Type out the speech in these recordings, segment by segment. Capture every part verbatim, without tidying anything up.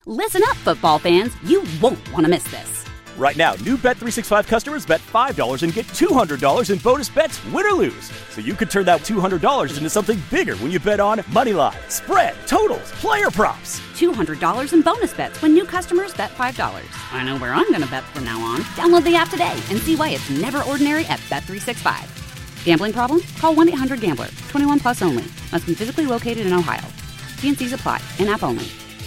Listen up, football fans. You won't want to miss this. Right now, new Bet three sixty-five customers bet five dollars and get two hundred dollars in bonus bets, win or lose. So you could turn that two hundred dollars into something bigger when you bet on money line, spread, totals, player props. two hundred dollars in bonus bets when new customers bet five dollars. I know where I'm going to bet from now on. Download the app today and see why it's never ordinary at Bet three sixty-five. Gambling problem? Call one eight hundred gambler. twenty-one plus only. Must be physically located in Ohio. T and C's apply. In-app only.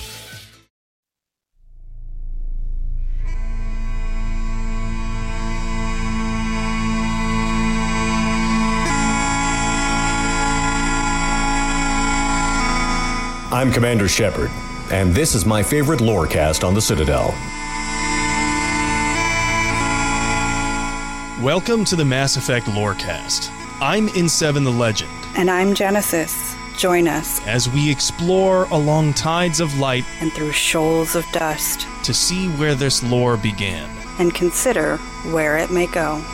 I'm Commander Shepard, and this is my favorite lorecast on the Citadel. Welcome to the Mass Effect Lorecast. I'm N seven the Legend. And I'm Genesis. Join us as we explore along tides of light and through shoals of dust to see where this lore began and consider where it may go.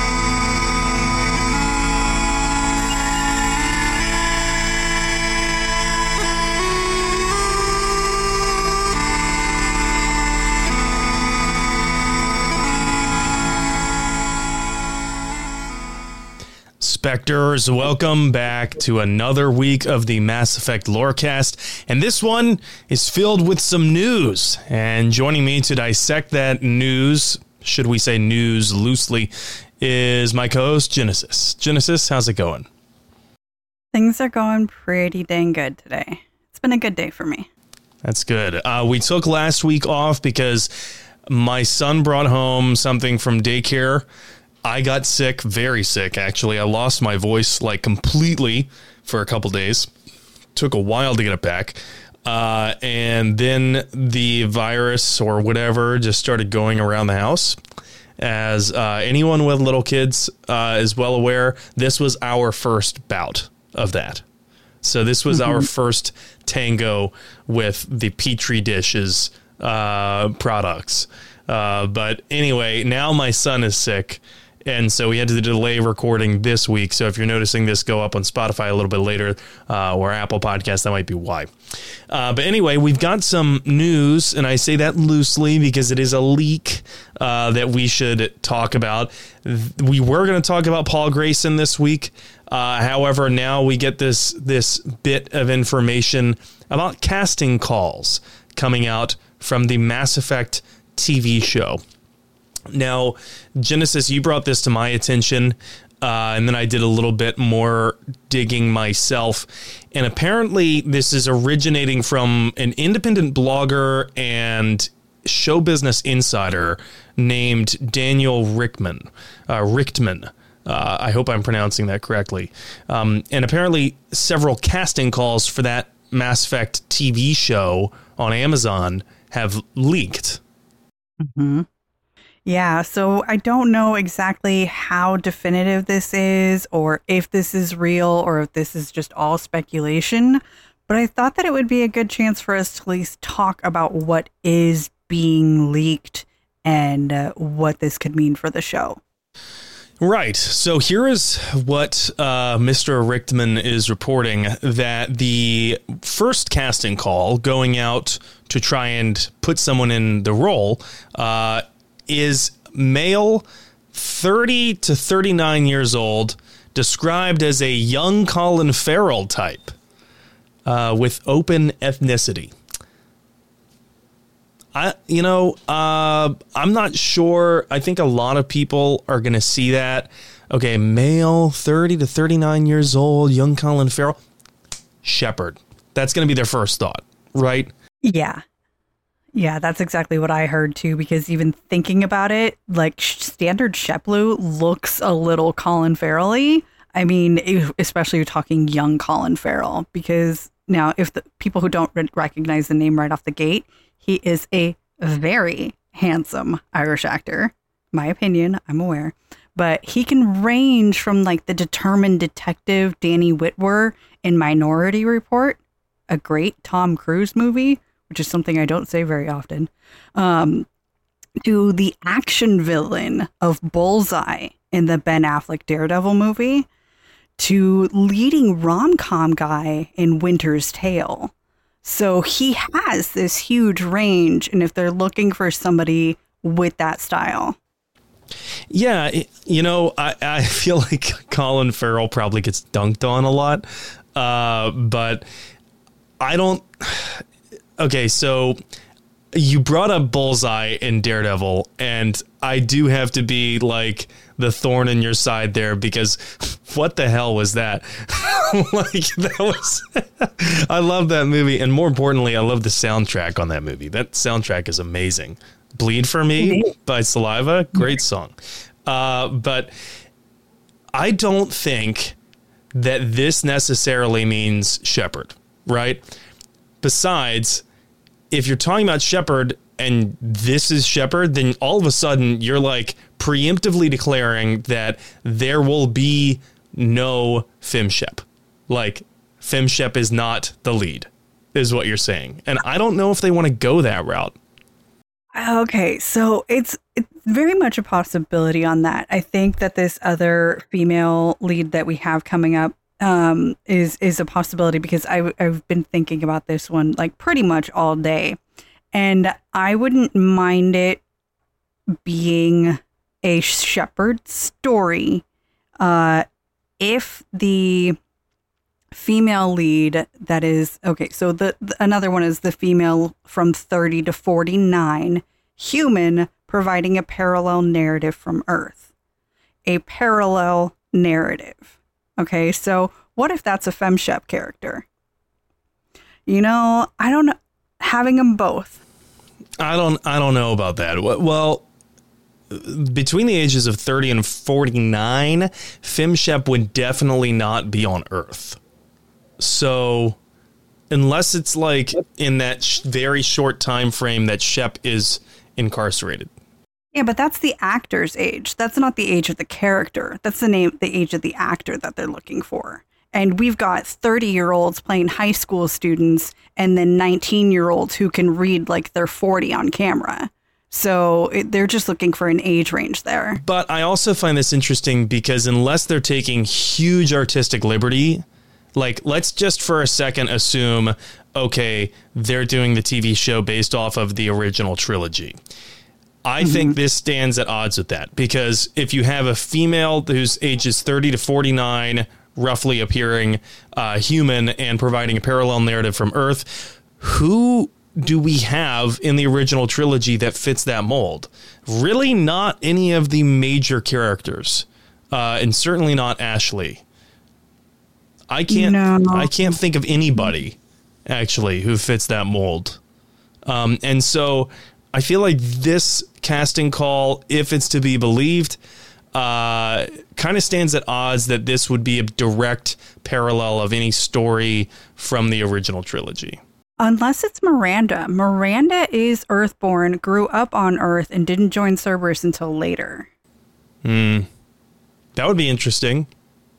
Spectres, welcome back to another week of the Mass Effect Lorecast, and this one is filled with some news. And joining me to dissect that news, should we say news loosely, is my co-host Genesis. Genesis, how's it going? Things are going pretty dang good today. It's been a good day for me. That's good. Uh, we took last week off because my son brought home something from daycare. I got sick, very sick, actually. I lost my voice, like, completely for a couple days. Took a while to get it back. Uh, and then the virus or whatever just started going around the house. As uh, anyone with little kids uh, is well aware, this was our first bout of that. So this was mm-hmm. our first tango with the Petri dishes uh, products. Uh, but anyway, now my son is sick. And so we had to delay recording this week. So if you're noticing this go up on Spotify a little bit later uh, or Apple Podcasts, that might be why. Uh, but anyway, we've got some news, and I say that loosely because it is a leak uh, that we should talk about. We were going to talk about Paul Grayson this week. Uh, however, now we get this this bit of information about casting calls coming out from the Mass Effect T V show. Now, Genesis, you brought this to my attention, uh, and then I did a little bit more digging myself. And apparently this is originating from an independent blogger and show business insider named Daniel Richtman. Uh, Richtman. Uh, I hope I'm pronouncing that correctly. Um, and apparently several casting calls for that Mass Effect T V show on Amazon have leaked. Mm-hmm. Yeah, so I don't know exactly how definitive this is or if this is real or if this is just all speculation, but I thought that it would be a good chance for us to at least talk about what is being leaked and uh, what this could mean for the show. Right. So here is what uh, Mister Richtman is reporting, that the first casting call going out to try and put someone in the role uh is male, thirty to thirty-nine years old, described as a young Colin Farrell type uh, with open ethnicity. I, you know, uh, I'm not sure. I think a lot of people are going to see that. Okay, male, thirty to thirty-nine years old, young Colin Farrell. Shepard. That's going to be their first thought, right? Yeah. Yeah, that's exactly what I heard too, because even thinking about it, like standard Sheplu looks a little Colin Farrell-y. I mean, especially talking young Colin Farrell, because now if the people who don't recognize the name right off the gate, he is a very handsome Irish actor. My opinion, I'm aware. But he can range from like the determined detective Danny Whitwer in Minority Report, a great Tom Cruise movie, which is something I don't say very often, um, to the action villain of Bullseye in the Ben Affleck Daredevil movie, to leading rom-com guy in Winter's Tale. So he has this huge range, and if they're looking for somebody with that style. Yeah, you know, I, I feel like Colin Farrell probably gets dunked on a lot, uh, but I don't... Okay, so you brought up Bullseye in Daredevil, and I do have to be like the thorn in your side there, because what the hell was that? Like, that was... I love that movie, and more importantly, I love the soundtrack on that movie. That soundtrack is amazing. Bleed for Me by Saliva, great song. Uh, but I don't think that this necessarily means Shepherd, right? Besides, if you're talking about Shepherd and this is Shepherd, then all of a sudden you're like preemptively declaring that there will be no FemShep. Like, FemShep is not the lead, is what you're saying. And I don't know if they want to go that route. Okay, so it's it's very much a possibility on that. I think that this other female lead that we have coming up um, is is a possibility, because I, I've been thinking about this one like pretty much all day. And I wouldn't mind it being a Shepherd story uh, if the female lead that is okay. So the, the another one is the female from thirty to forty-nine, human, providing a parallel narrative from Earth, a parallel narrative. Okay, so what if that's a FemShep character? You know, I don't know. Having them both. I don't. I don't know about that. Well, between the ages of thirty and forty-nine, FemShep would definitely not be on Earth. So, unless it's like in that sh- very short time frame that Shep is incarcerated. Yeah, but that's the actor's age. That's not the age of the character. That's the name, the age of the actor that they're looking for. And we've got thirty-year-olds playing high school students, and then nineteen-year-olds who can read like they're forty on camera. So it, they're just looking for an age range there. But I also find this interesting because unless they're taking huge artistic liberty, like, let's just for a second assume, okay, they're doing the T V show based off of the original trilogy. I mm-hmm. think this stands at odds with that, because if you have a female whose age is thirty to forty-nine, roughly appearing uh, human and providing a parallel narrative from Earth, who do we have in the original trilogy that fits that mold? Really not any of the major characters, uh, and certainly not Ashley. I can't. No. I can't think of anybody actually who fits that mold, um, and so I feel like this casting call, if it's to be believed, uh, kind of stands at odds that this would be a direct parallel of any story from the original trilogy. Unless it's Miranda. Miranda is Earthborn, grew up on Earth, and didn't join Cerberus until later. Hmm. That would be interesting.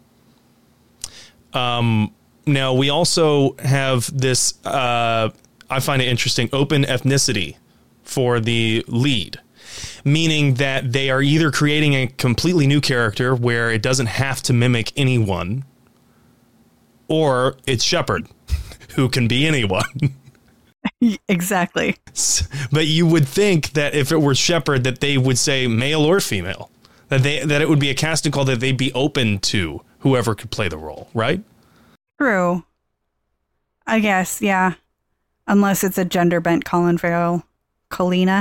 Um, now, we also have this, uh, I find it interesting, open ethnicity for the lead, meaning that they are either creating a completely new character where it doesn't have to mimic anyone, or it's Shepherd, who can be anyone. Exactly. But you would think that if it were Shepherd, that they would say male or female, that they that it would be a casting call that they'd be open to whoever could play the role, right? True. I guess, yeah. Unless it's a gender bent Colin Farrell. Colina.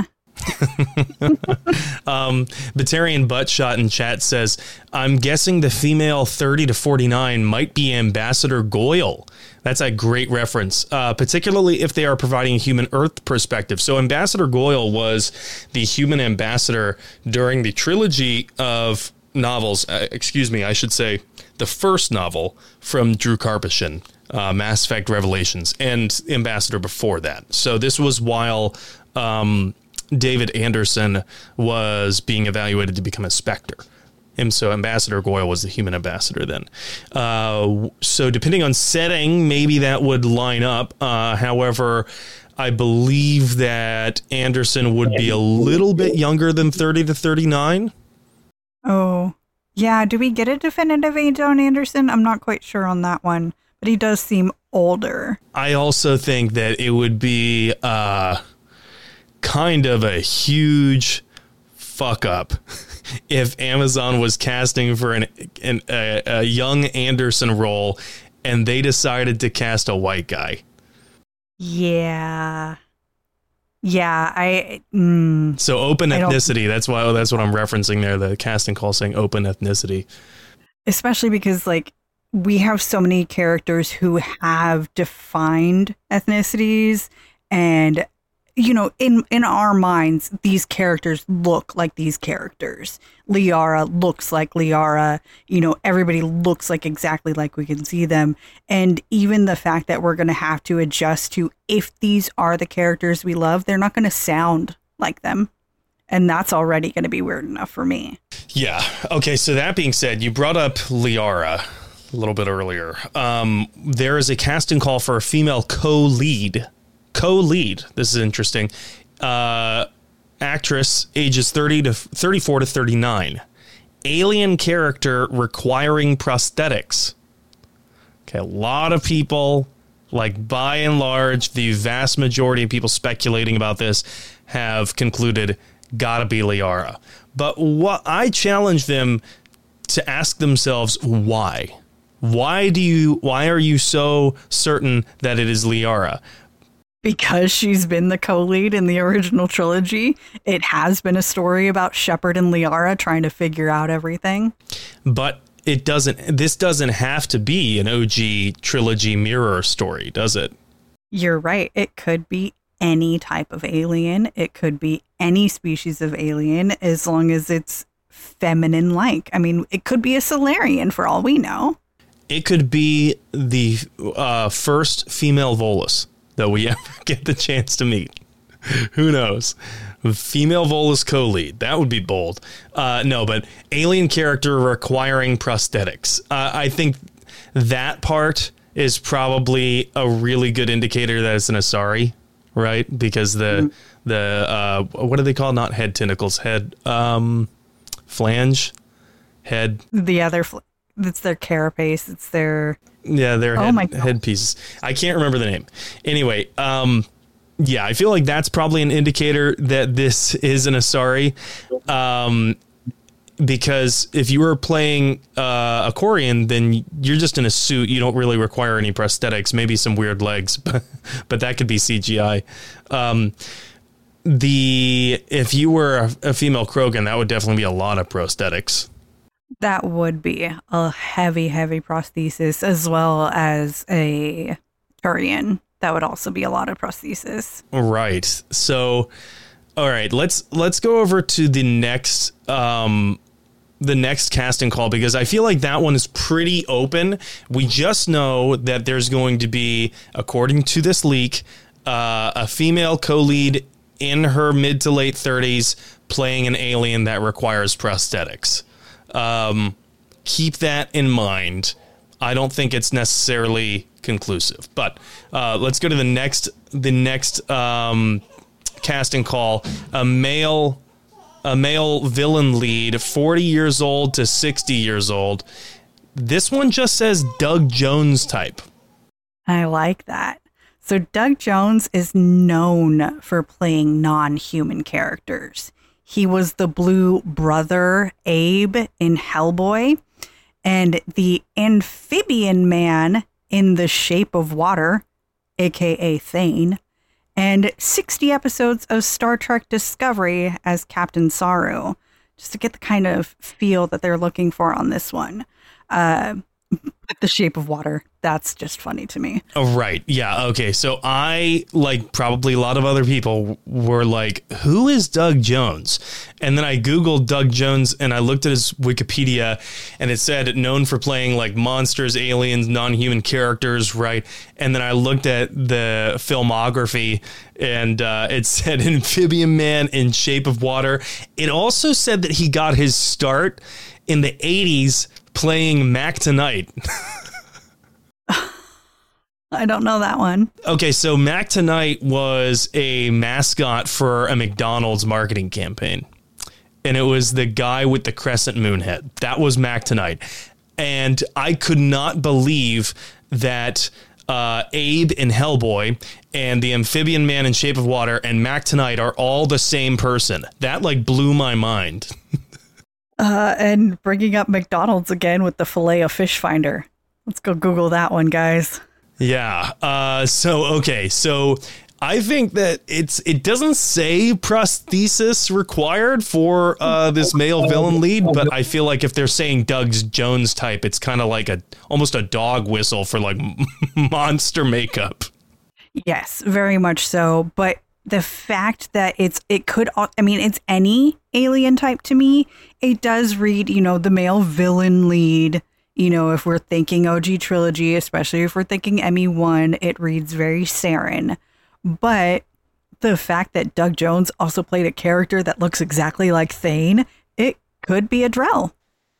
um, Batarian Buttshot in chat says, I'm guessing the female thirty to forty-nine might be Ambassador Goyle. That's a great reference, uh, particularly if they are providing a human Earth perspective. So Ambassador Goyle was the human ambassador during the trilogy of novels. Uh, excuse me, I should say the first novel from Drew Karpyshyn, uh, Mass Effect Revelations, and Ambassador before that. So this was while um, David Anderson was being evaluated to become a Spectre. And so Ambassador Goyle was the human ambassador then. Uh, so depending on setting, maybe that would line up. Uh, however, I believe that Anderson would be a little bit younger than thirty to thirty-nine. Oh, yeah. Do we get a definitive age on Anderson? I'm not quite sure on that one. but he does seem older. I also think that it would be uh, kind of a huge fuck up if Amazon was casting for an, an a, a young Anderson role and they decided to cast a white guy. Yeah. Yeah, I... Mm, so open ethnicity, that's why that's what I'm referencing there, the casting call saying open ethnicity. Especially because, like, we have so many characters who have defined ethnicities, and, you know, in, in our minds, these characters look like these characters. Liara looks like Liara. You know, everybody looks like exactly like we can see them. And even the fact that we're going to have to adjust to, if these are the characters we love, they're not going to sound like them. And that's already going to be weird enough for me. Yeah. Okay. So that being said, you brought up Liara a little bit earlier. Um, there is a casting call for a female co-lead. Co-lead. This is interesting. Uh, actress, ages thirty to thirty-four to thirty-nine. Alien character requiring prosthetics. Okay. A lot of people, like by and large, the vast majority of people speculating about this have concluded gotta be Liara. But what I challenge them to ask themselves, why? Why do you, why are you so certain that it is Liara? Because she's been the co-lead in the original trilogy. It has been a story about Shepard and Liara trying to figure out everything. But it doesn't, this doesn't have to be an O G trilogy mirror story, does it? You're right. It could be any type of alien. It could be any species of alien, as long as it's feminine-like. I mean, it could be a Solarian for all we know. It could be the uh, first female Volus that we ever get the chance to meet. Who knows? Female Volus co-lead. That would be bold. Uh, no, but alien character requiring prosthetics. Uh, I think that part is probably a really good indicator that it's an Asari, right? Because the, mm. the uh, what do they call? Not head tentacles, head um, flange, head. The other, fl- it's their carapace. It's their... Yeah, their oh head, my God. headpieces. I can't remember the name. Anyway, um, yeah, I feel like that's probably an indicator that this is an Asari. Um, because if you were playing uh, a Quarian, then you're just in a suit. You don't really require any prosthetics, maybe some weird legs, but, but that could be C G I. Um, the if you were a, a female Krogan, that would definitely be a lot of prosthetics. That would be a heavy, heavy prosthesis, as well as a Turian. That would also be a lot of prosthesis. Right. So, all right, let's let's go over to the next um, the next casting call, because I feel like that one is pretty open. We just know that there's going to be, according to this leak, uh, a female co-lead in her mid to late thirties playing an alien that requires prosthetics. Um, keep that in mind. I don't think it's necessarily conclusive, but uh, let's go to the next the next um, casting call. A male a male villain lead, forty years old to sixty years old. This one just says Doug Jones type. I like that. So Doug Jones is known for playing non-human characters. He was the blue brother, Abe, in Hellboy, and the amphibian man in The Shape of Water, a k a. Thane, and sixty episodes of Star Trek Discovery as Captain Saru, just to get the kind of feel that they're looking for on this one. Uh, The Shape of Water, that's just funny to me. Oh, right. Yeah. Okay. So I, like probably a lot of other people, were like, who is Doug Jones? And then I Googled Doug Jones and I looked at his Wikipedia and it said known for playing like monsters, aliens, non-human characters. Right. And then I looked at the filmography and uh, it said Amphibian Man in Shape of Water. It also said that he got his start in the eighties playing Mac Tonight. I don't know that one. Okay, so Mac Tonight was a mascot for a McDonald's marketing campaign. And it was the guy with the crescent moon head. That was Mac Tonight. And I could not believe that uh, Abe in Hellboy and the Amphibian Man in Shape of Water and Mac Tonight are all the same person. That like blew my mind. uh, and bringing up McDonald's again with the filet of fish finder. Let's go Google that one, guys. Yeah. Uh, so, okay. So I think that it's it doesn't say prosthesis required for uh, this male villain lead, but I feel like if they're saying Doug Jones type, it's kind of like a almost a dog whistle for like monster makeup. Yes, very much so. But the fact that it's it could I mean, it's any alien type to me. It does read, you know, the male villain lead. You know, if we're thinking O G trilogy, especially if we're thinking M E one, it reads very Saren. But the fact that Doug Jones also played a character that looks exactly like Thane, it could be a Drell.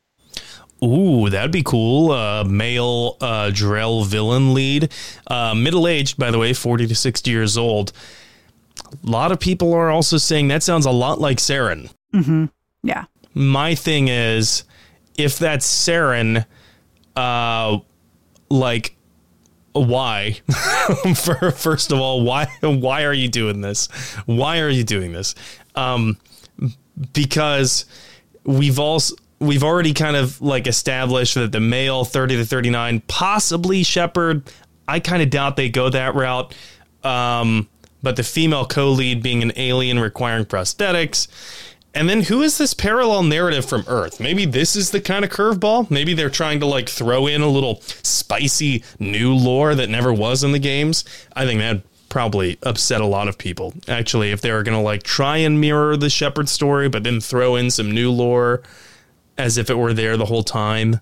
Ooh, that'd be cool. Uh, male uh, Drell villain lead. Uh, middle-aged, by the way, forty to sixty years old. A lot of people are also saying that sounds a lot like Saren. Mm-hmm. Yeah. My thing is, if that's Saren, uh, like... why? For, first of all, why why are you doing this? Why are you doing this? Um, because we've also we've already kind of like established that the male thirty to thirty-nine, possibly Shepard. I kind of doubt they go that route. Um, but the female co-lead being an alien requiring prosthetics. And then who is this parallel narrative from Earth? Maybe this is the kind of curveball. Maybe they're trying to like throw in a little spicy new lore that never was in the games. I think that'd probably upset a lot of people. Actually, if they were going to like try and mirror the Shepard story, but then throw in some new lore as if it were there the whole time.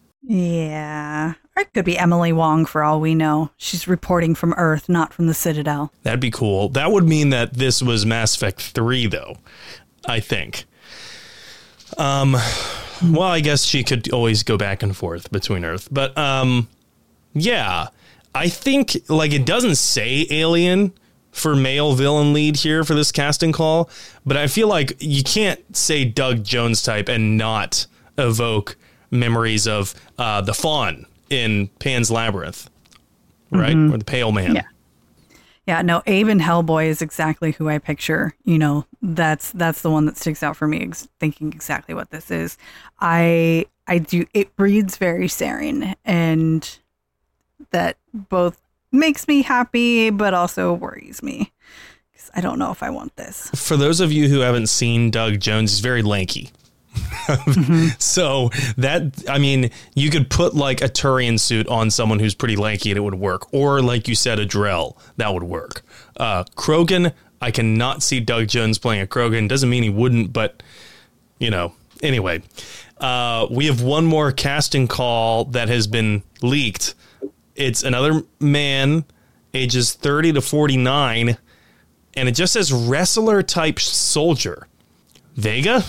Yeah. Or it could be Emily Wong for all we know. She's reporting from Earth, not from the Citadel. That'd be cool. That would mean that this was Mass Effect three, though. I think. Um, well, I guess she could always go back and forth between Earth. But, um, yeah, I think, like, it doesn't say alien for male villain lead here for this casting call, but I feel like you can't say Doug Jones type and not evoke memories of uh, the Fawn in Pan's Labyrinth, right? Mm-hmm. Or the Pale Man. Yeah. Yeah, no, Abe in Hellboy is exactly who I picture. You know, that's that's the one that sticks out for me, ex- thinking exactly what this is. I I do. It reads very Saren, and that both makes me happy, but also worries me because I don't know if I want this. For those of you who haven't seen Doug Jones, he's very lanky. Mm-hmm. So that, I mean, you could put like a Turian suit on someone who's pretty lanky and it would work. Or like you said, a Drell, that would work. Uh, Krogan, I cannot see Doug Jones playing a Krogan. Doesn't mean he wouldn't, but you know, anyway, uh, we have one more casting call that has been leaked. It's another man, ages thirty to forty-nine, and it just says wrestler type soldier. Vega?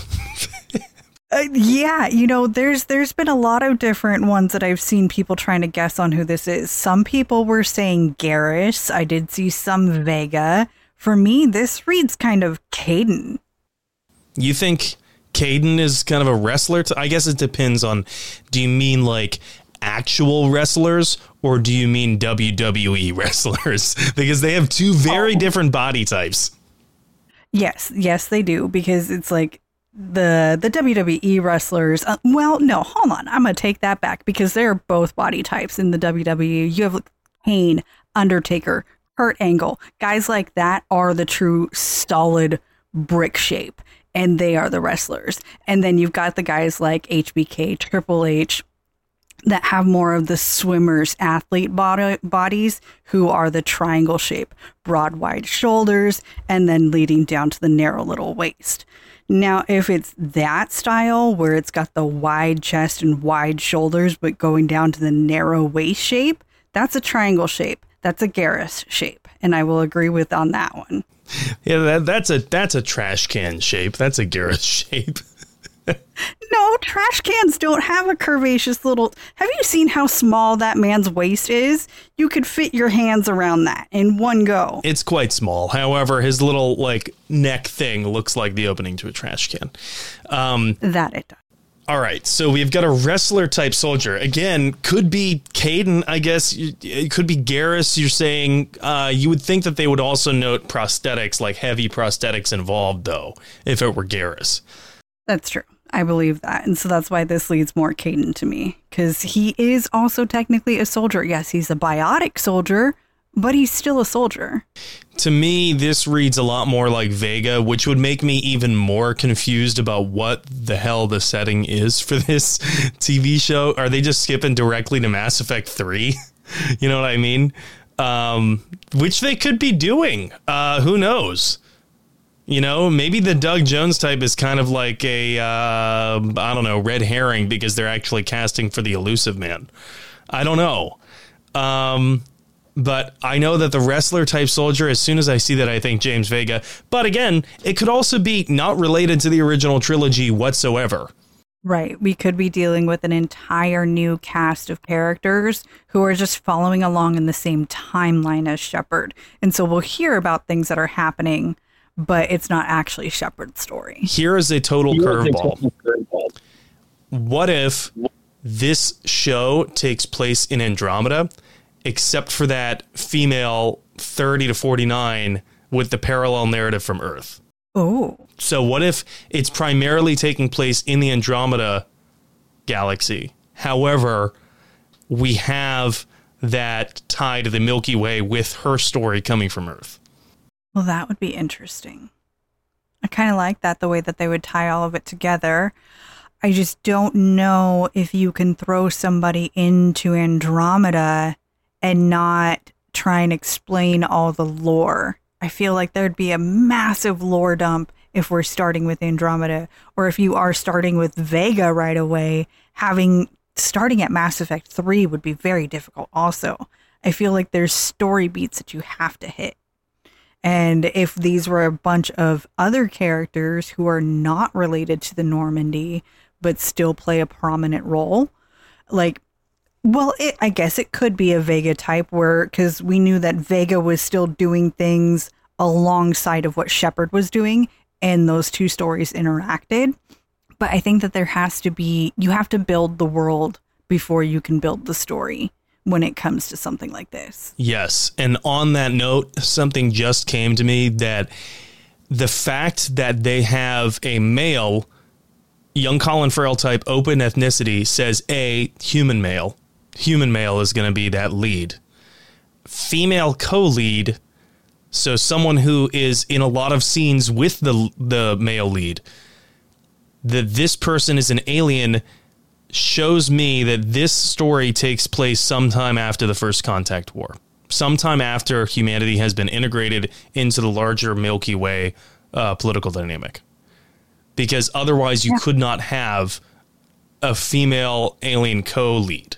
Uh, yeah, you know, there's there's been a lot of different ones that I've seen people trying to guess on who this is. Some people were saying Garrus. I did see some Vega. For me, this reads kind of Kaidan. You think Kaidan is kind of a wrestler? T- I guess it depends on, do you mean like actual wrestlers or do you mean W W E wrestlers? Because they have two very oh. different body types. Yes, yes, they do. Because it's like, The the W W E wrestlers, uh, well, no, hold on. I'm going to take that back because they're both body types in the W W E. You have Kane, Undertaker, Kurt Angle. Guys like that are the true solid brick shape, and they are the wrestlers. And then you've got the guys like H B K, Triple H, that have more of the swimmers, athlete body, bodies, who are the triangle shape, broad, wide shoulders, and then leading down to the narrow little waist. Now, if it's that style where it's got the wide chest and wide shoulders, but going down to the narrow waist shape, that's a triangle shape. That's a Garrus shape. And I will agree with on that one. Yeah, that, that's a that's a trash can shape. That's a Garrus shape. No, trash cans don't have a curvaceous little... Have you seen how small that man's waist is? You could fit your hands around that in one go. It's quite small. However, his little like neck thing looks like the opening to a trash can. Um, that it does. All right, so we've got a wrestler type soldier. Again, could be Caden, I guess. It could be Garrus. You're saying uh, you would think that they would also note prosthetics, like heavy prosthetics involved, though, if it were Garrus. That's true. I believe that. And so that's why this leads more Caden to me, because he is also technically a soldier. Yes, he's a biotic soldier, but he's still a soldier. To me, this reads a lot more like Vega, which would make me even more confused about what the hell the setting is for this T V show. Are they just skipping directly to Mass Effect three? You know what I mean? Um, which they could be doing. Uh, who knows? You know, maybe the Doug Jones type is kind of like a, uh, I don't know, red herring because they're actually casting for the Elusive Man. I don't know. Um, but I know that the wrestler type soldier, as soon as I see that, I think James Vega. But again, it could also be not related to the original trilogy whatsoever. Right. We could be dealing with an entire new cast of characters who are just following along in the same timeline as Shepard. And so we'll hear about things that are happening, but it's not actually Shepard's story. Here is a total curveball. What if this show takes place in Andromeda, except for that female thirty to forty-nine with the parallel narrative from Earth? Oh. So what if it's primarily taking place in the Andromeda galaxy? However, we have that tie to the Milky Way with her story coming from Earth. Well, that would be interesting. I kind of like that, the way that they would tie all of it together. I just don't know if you can throw somebody into Andromeda and not try and explain all the lore. I feel like there'd be a massive lore dump if we're starting with Andromeda, or if you are starting with Vega right away. Having starting at Mass Effect three would be very difficult also. I feel like there's story beats that you have to hit. And if these were a bunch of other characters who are not related to the Normandy, but still play a prominent role, like, well, it, I guess it could be a Vega type where, because we knew that Vega was still doing things alongside of what Shepard was doing, and those two stories interacted. But I think that there has to be, you have to build the world before you can build the story when it comes to something like this. Yes. And on that note, something just came to me, that the fact that they have a male, young Colin Farrell type, open ethnicity says A, human male. Human male is going to be that lead. Female co-lead, so someone who is in a lot of scenes with the the male lead, that this person is an alien, shows me that this story takes place sometime after the First Contact War. Sometime after humanity has been integrated into the larger Milky Way uh, political dynamic. Because otherwise you yeah. could not have a female alien co-lead.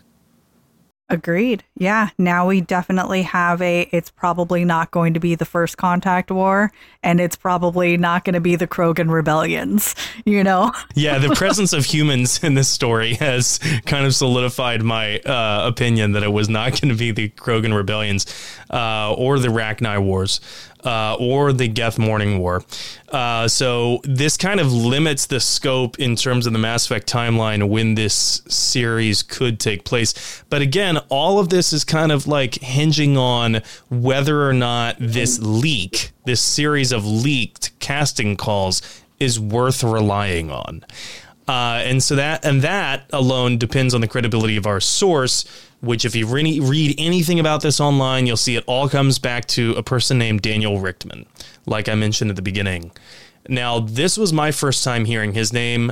Agreed. Yeah. Now we definitely have a, it's probably not going to be the First Contact War, and it's probably not going to be the Krogan rebellions, you know? Yeah. The presence of humans in this story has kind of solidified my uh, opinion that it was not going to be the Krogan rebellions uh, or the Rachni Wars. Uh, or the Geth Morning War. Uh, so this kind of limits the scope in terms of the Mass Effect timeline when this series could take place. But again, all of this is kind of like hinging on whether or not this leak, this series of leaked casting calls, is worth relying on. Uh, and so that and that alone depends on the credibility of our source, which if you re- read anything about this online, you'll see it all comes back to a person named Daniel Richtman, like I mentioned at the beginning. Now, this was my first time hearing his name.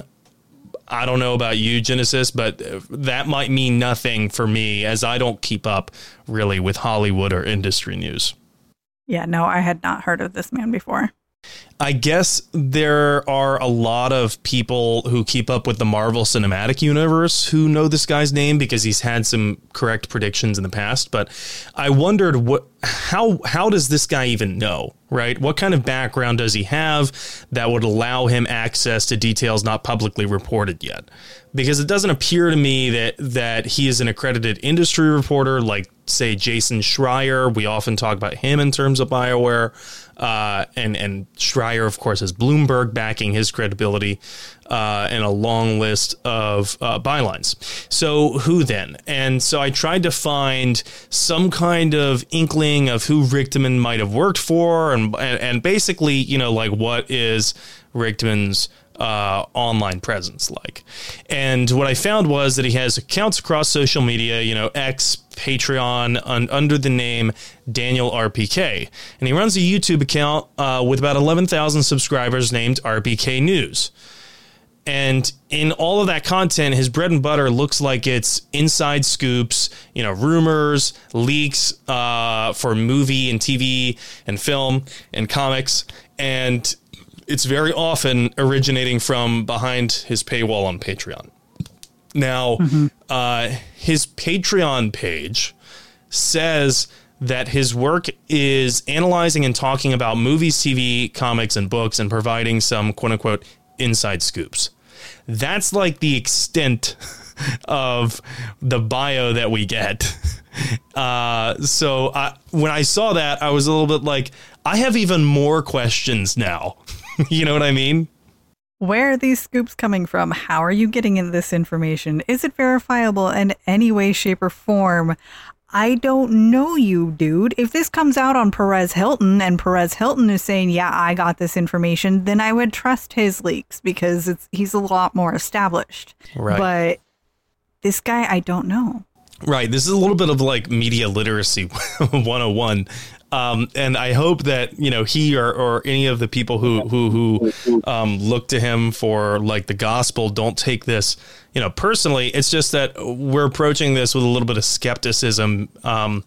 I don't know about you, Genesis, but that might mean nothing for me, as I don't keep up really with Hollywood or industry news. Yeah, no, I had not heard of this man before. I guess there are a lot of people who keep up with the Marvel Cinematic Universe who know this guy's name because he's had some correct predictions in the past. But I wondered what, how, how does this guy even know, right? What kind of background does he have that would allow him access to details not publicly reported yet? Because it doesn't appear to me that, that he is an accredited industry reporter like, say, Jason Schreier. We often talk about him in terms of BioWare. Uh, and, and Schreier, of course, has Bloomberg backing his credibility. uh, and a long list of uh, bylines. So who then? And so I tried to find some kind of inkling of who Richtman might have worked for, and and, and basically, you know, like what is Richtman's uh, online presence like. And what I found was that he has accounts across social media, you know, X, Patreon, un- under the name Daniel R P K. And he runs a YouTube account uh, with about eleven thousand subscribers named R P K News. And in all of that content, his bread and butter looks like it's inside scoops, you know, rumors, leaks uh, for movie and T V and film and comics. And it's very often originating from behind his paywall on Patreon. Now, mm-hmm. uh, his Patreon page says that his work is analyzing and talking about movies, T V, comics, and books, and providing some quote-unquote inside scoops. That's like the extent of the bio that we get. Uh, so I, when I saw that, I was a little bit like, I have even more questions now. You know what I mean? Where are these scoops coming from? How are you getting in this information? Is it verifiable in any way, shape, or form? I don't know you, dude. If this comes out on Perez Hilton and Perez Hilton is saying, yeah, I got this information, then I would trust his leaks because it's he's a lot more established. Right. But this guy, I don't know. Right. This is a little bit of like media literacy one oh one. Um, and I hope that, you know, he or, or any of the people who who, who um, look to him for like the gospel don't take this, you know, personally. It's just that we're approaching this with a little bit of skepticism. Um,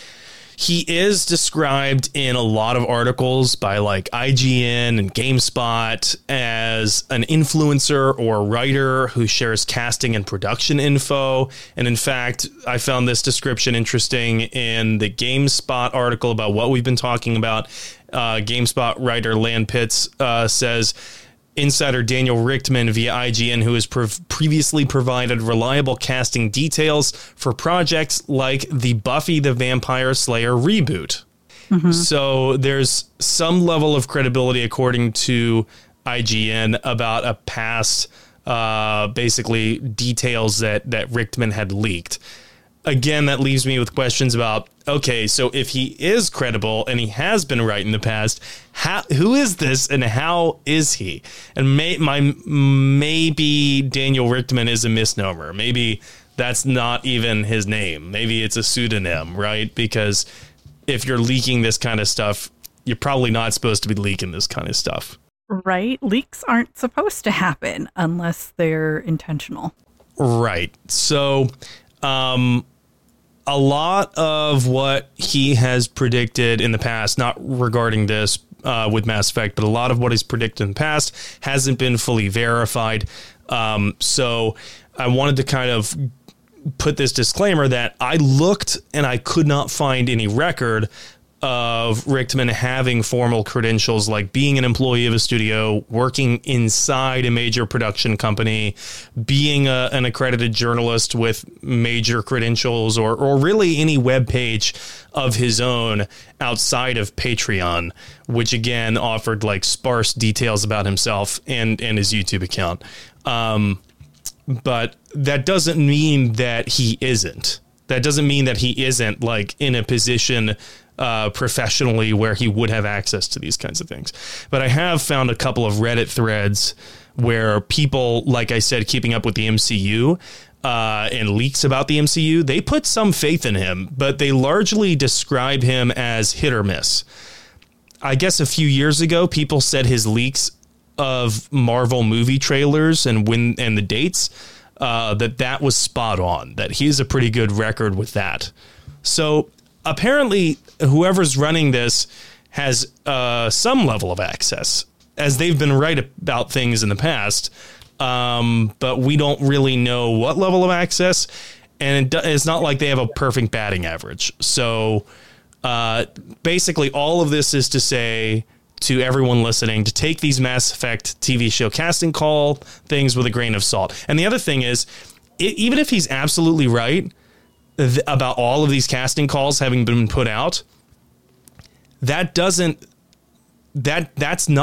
he is described in a lot of articles by like I G N and GameSpot as an influencer or writer who shares casting and production info. And in fact, I found this description interesting in the GameSpot article about what we've been talking about. Uh, GameSpot writer Lan Pitts uh, says, insider Daniel Richtman via I G N, who has prov- previously provided reliable casting details for projects like the Buffy the Vampire Slayer reboot. Mm-hmm. So there's some level of credibility, according to I G N, about a past, uh, basically details that, that Richtman had leaked. Again, that leaves me with questions about, okay, so if he is credible and he has been right in the past, how, who is this and how is he? And may, my maybe Daniel Richtman is a misnomer. Maybe that's not even his name. Maybe it's a pseudonym, right? Because if you're leaking this kind of stuff, you're probably not supposed to be leaking this kind of stuff. Right. Leaks aren't supposed to happen unless they're intentional. Right. So, um... a lot of what he has predicted in the past, not regarding this uh, with Mass Effect, but a lot of what he's predicted in the past hasn't been fully verified. Um, so I wanted to kind of put this disclaimer that I looked and I could not find any record of Richtman having formal credentials like being an employee of a studio, working inside a major production company, being a, an accredited journalist with major credentials, or or really any web page of his own outside of Patreon, which again offered like sparse details about himself and, and his YouTube account. Um, but that doesn't mean that he isn't. That doesn't mean that he isn't like in a position Uh, professionally where he would have access to these kinds of things. But I have found a couple of Reddit threads where people, like I said, keeping up with the M C U uh, and leaks about the M C U, they put some faith in him, but they largely describe him as hit or miss. I guess a few years ago, people said his leaks of Marvel movie trailers and when and the dates, uh, that that was spot on, that he's a pretty good record with that. So apparently, whoever's running this has uh, some level of access, as they've been right about things in the past. Um, but we don't really know what level of access, and it, it's not like they have a perfect batting average. So uh, basically, all of this is to say to everyone listening to take these Mass Effect T V show casting call things with a grain of salt. And the other thing is, it, even if he's absolutely right th- about all of these casting calls having been put out, that doesn't that that's not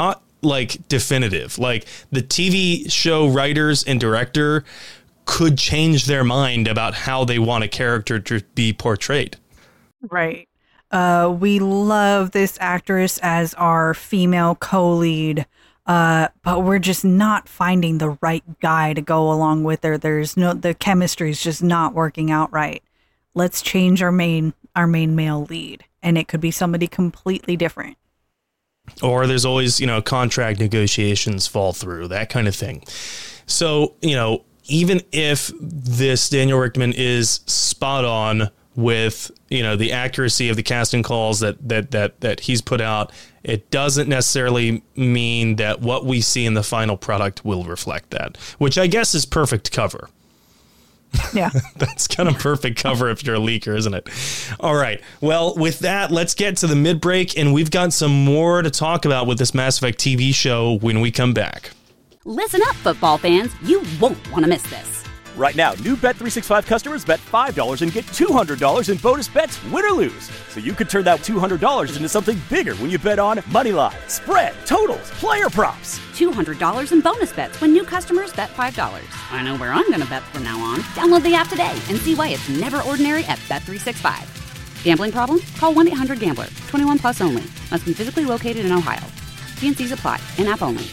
like definitive. Like the T V show writers and director could change their mind about how they want a character to be portrayed. Right. Uh, we love this actress as our female co-lead, uh, but we're just not finding the right guy to go along with her. There's no, the chemistry is just not working out right. Let's change our main, our main male lead, and it could be somebody completely different. Or there's always, you know, contract negotiations fall through, that kind of thing. So, you know, even if this Daniel Richtman is spot on with, you know, the accuracy of the casting calls that that that that he's put out, it doesn't necessarily mean that what we see in the final product will reflect that, which I guess is perfect cover. Yeah. That's kind of perfect cover if you're a leaker, isn't it? All right. Well, with that, let's get to the mid-break, and we've got some more to talk about with this Mass Effect T V show when we come back. Listen up, football fans. You won't want to miss this. Right now, new Bet three sixty-five customers bet five dollars and get two hundred dollars in bonus bets, win or lose. So you could turn that two hundred dollars into something bigger when you bet on moneyline, spread, totals, player props. two hundred dollars in bonus bets when new customers bet five dollars. I know where I'm going to bet from now on. Download the app today and see why it's never ordinary at Bet three sixty-five. Gambling problem? Call one eight hundred gambler. twenty-one plus only. Must be physically located in Ohio. T and C's apply. In-app only.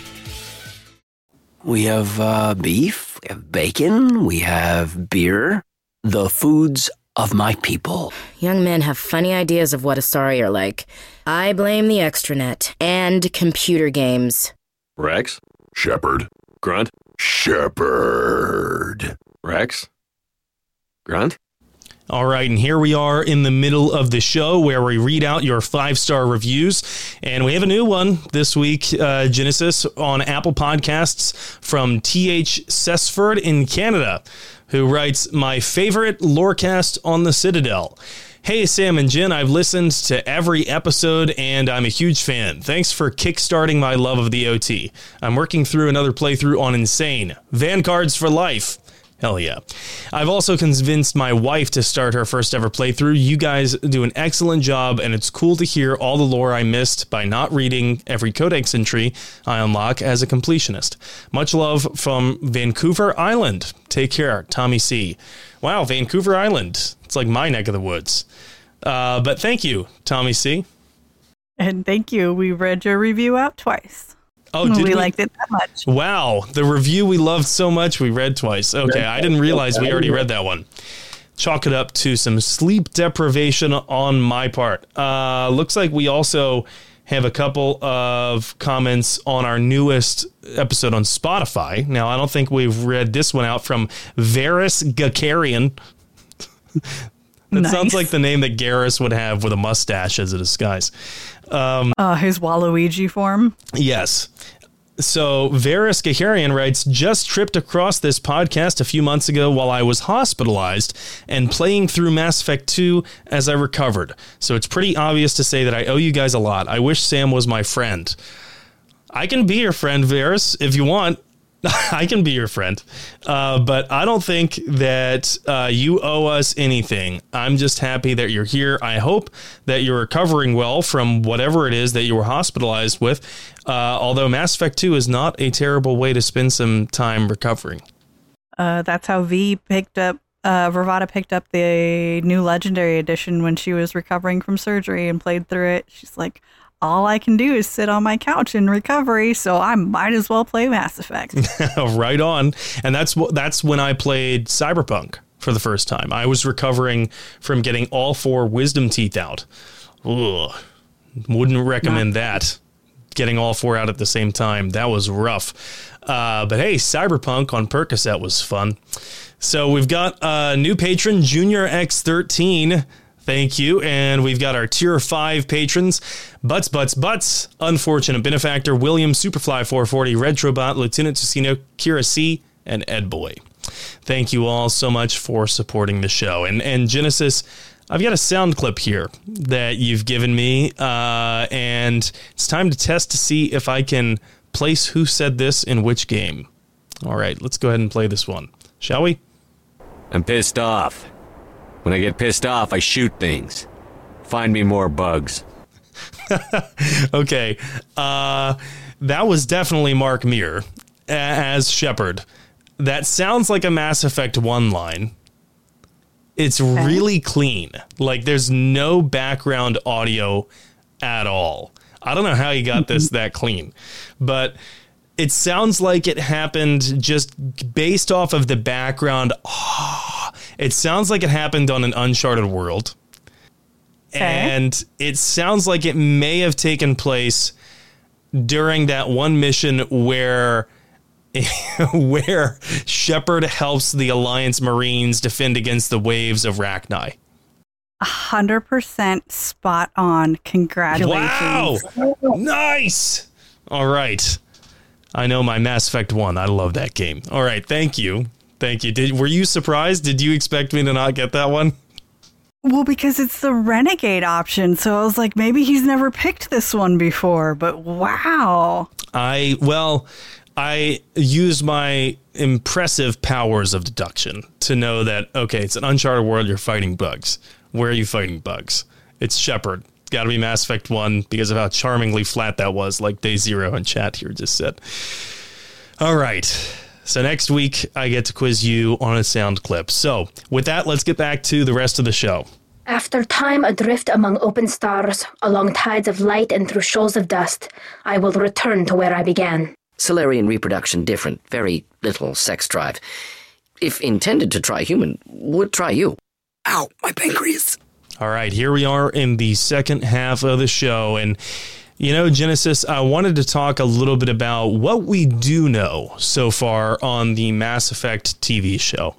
We have uh, beef, we have bacon, we have beer. The foods of my people. Young men have funny ideas of what Asari are like. I blame the extranet and computer games. Rex? Shepard. Grunt? Shepard. Rex? Grunt? All right, and here we are in the middle of the show where we read out your five-star reviews. And we have a new one this week, uh, Genesis, on Apple Podcasts from T H Sesford in Canada, who writes, my favorite Lorecast on the Citadel. Hey, Sam and Jen, I've listened to every episode, and I'm a huge fan. Thanks for kickstarting my love of the O T. I'm working through another playthrough on Insane. Vanguards for life. Hell yeah. I've also convinced my wife to start her first ever playthrough. You guys do an excellent job, and it's cool to hear all the lore I missed by not reading every codex entry I unlock as a completionist. Much love from Vancouver Island. Take care, Tommy C. Wow, Vancouver Island. It's like my neck of the woods. Uh, but thank you, Tommy C. And thank you. We read your review out twice. Oh, did we, we liked it that much. Wow, the review we loved so much we read twice. Okay, I didn't realize we already read that one. Chalk it up to some sleep deprivation on my part. Uh, looks like we also have a couple of comments on our newest episode on Spotify. Now, I don't think we've read this one out from Varys Gakarian. That nice. Sounds like the name that Garrus would have with a mustache as a disguise. Um, uh, his Waluigi form? Yes. So Varys Gaharian writes, just tripped across this podcast a few months ago while I was hospitalized and playing through Mass Effect two as I recovered. So it's pretty obvious to say that I owe you guys a lot. I wish Sam was my friend. I can be your friend, Varys, if you want. I can be your friend, uh, but I don't think that uh, you owe us anything. I'm just happy that you're here. I hope that you're recovering well from whatever it is that you were hospitalized with, uh, although Mass Effect two is not a terrible way to spend some time recovering. Uh, that's how V picked up, uh, Vervada picked up the new Legendary Edition when she was recovering from surgery and played through it. She's like, all I can do is sit on my couch in recovery, so I might as well play Mass Effect. Right on. And that's what that's when I played Cyberpunk for the first time. I was recovering from getting all four wisdom teeth out. Ugh. Wouldn't recommend Not- that. Getting all four out at the same time. That was rough. Uh, but hey, Cyberpunk on Percocet was fun. So we've got a new patron, Junior X thirteen. Thank you. And we've got our tier five patrons, Butts, Butts, Butts, Unfortunate Benefactor, William, Superfly four forty, Retrobot, Lieutenant Tocino, Kira C, and Ed Boy. Thank you all so much for supporting the show. And, and Genesis, I've got a sound clip here that you've given me, uh, and it's time to test to see if I can place who said this in which game. All right, let's go ahead and play this one, shall we? I'm pissed off. When I get pissed off, I shoot things. Find me more bugs. Okay. Uh, that was definitely Mark Meer as Shepard. That sounds like a Mass Effect one line. It's okay. Really clean. Like, there's no background audio at all. I don't know how he got this that clean, but it sounds like it happened just based off of the background. Oh, it sounds like it happened on an Uncharted world. Okay. And it sounds like it may have taken place during that one mission where where Shepard helps the Alliance Marines defend against the waves of Rachni. A hundred percent spot on. Congratulations. Wow. Nice. All right. I know my Mass Effect one. I love that game. All right. Thank you. Thank you. Did, were you surprised? Did you expect me to not get that one? Well, because it's the Renegade option. So I was like, maybe he's never picked this one before, but wow. I, well, I used my impressive powers of deduction to know that, okay, it's an Uncharted world. You're fighting bugs. Where are you fighting bugs? It's Shepard. Got to be Mass Effect one because of how charmingly flat that was, like Day Zero in chat here just said. All right. So next week, I get to quiz you on a sound clip. So with that, let's get back to the rest of the show. After time adrift among open stars, along tides of light and through shoals of dust, I will return to where I began. Salarian reproduction different, very little sex drive. If intended to try human, would try you. Ow, my pancreas. All right, here we are in the second half of the show. And, you know, Genesis, I wanted to talk a little bit about what we do know so far on the Mass Effect T V show.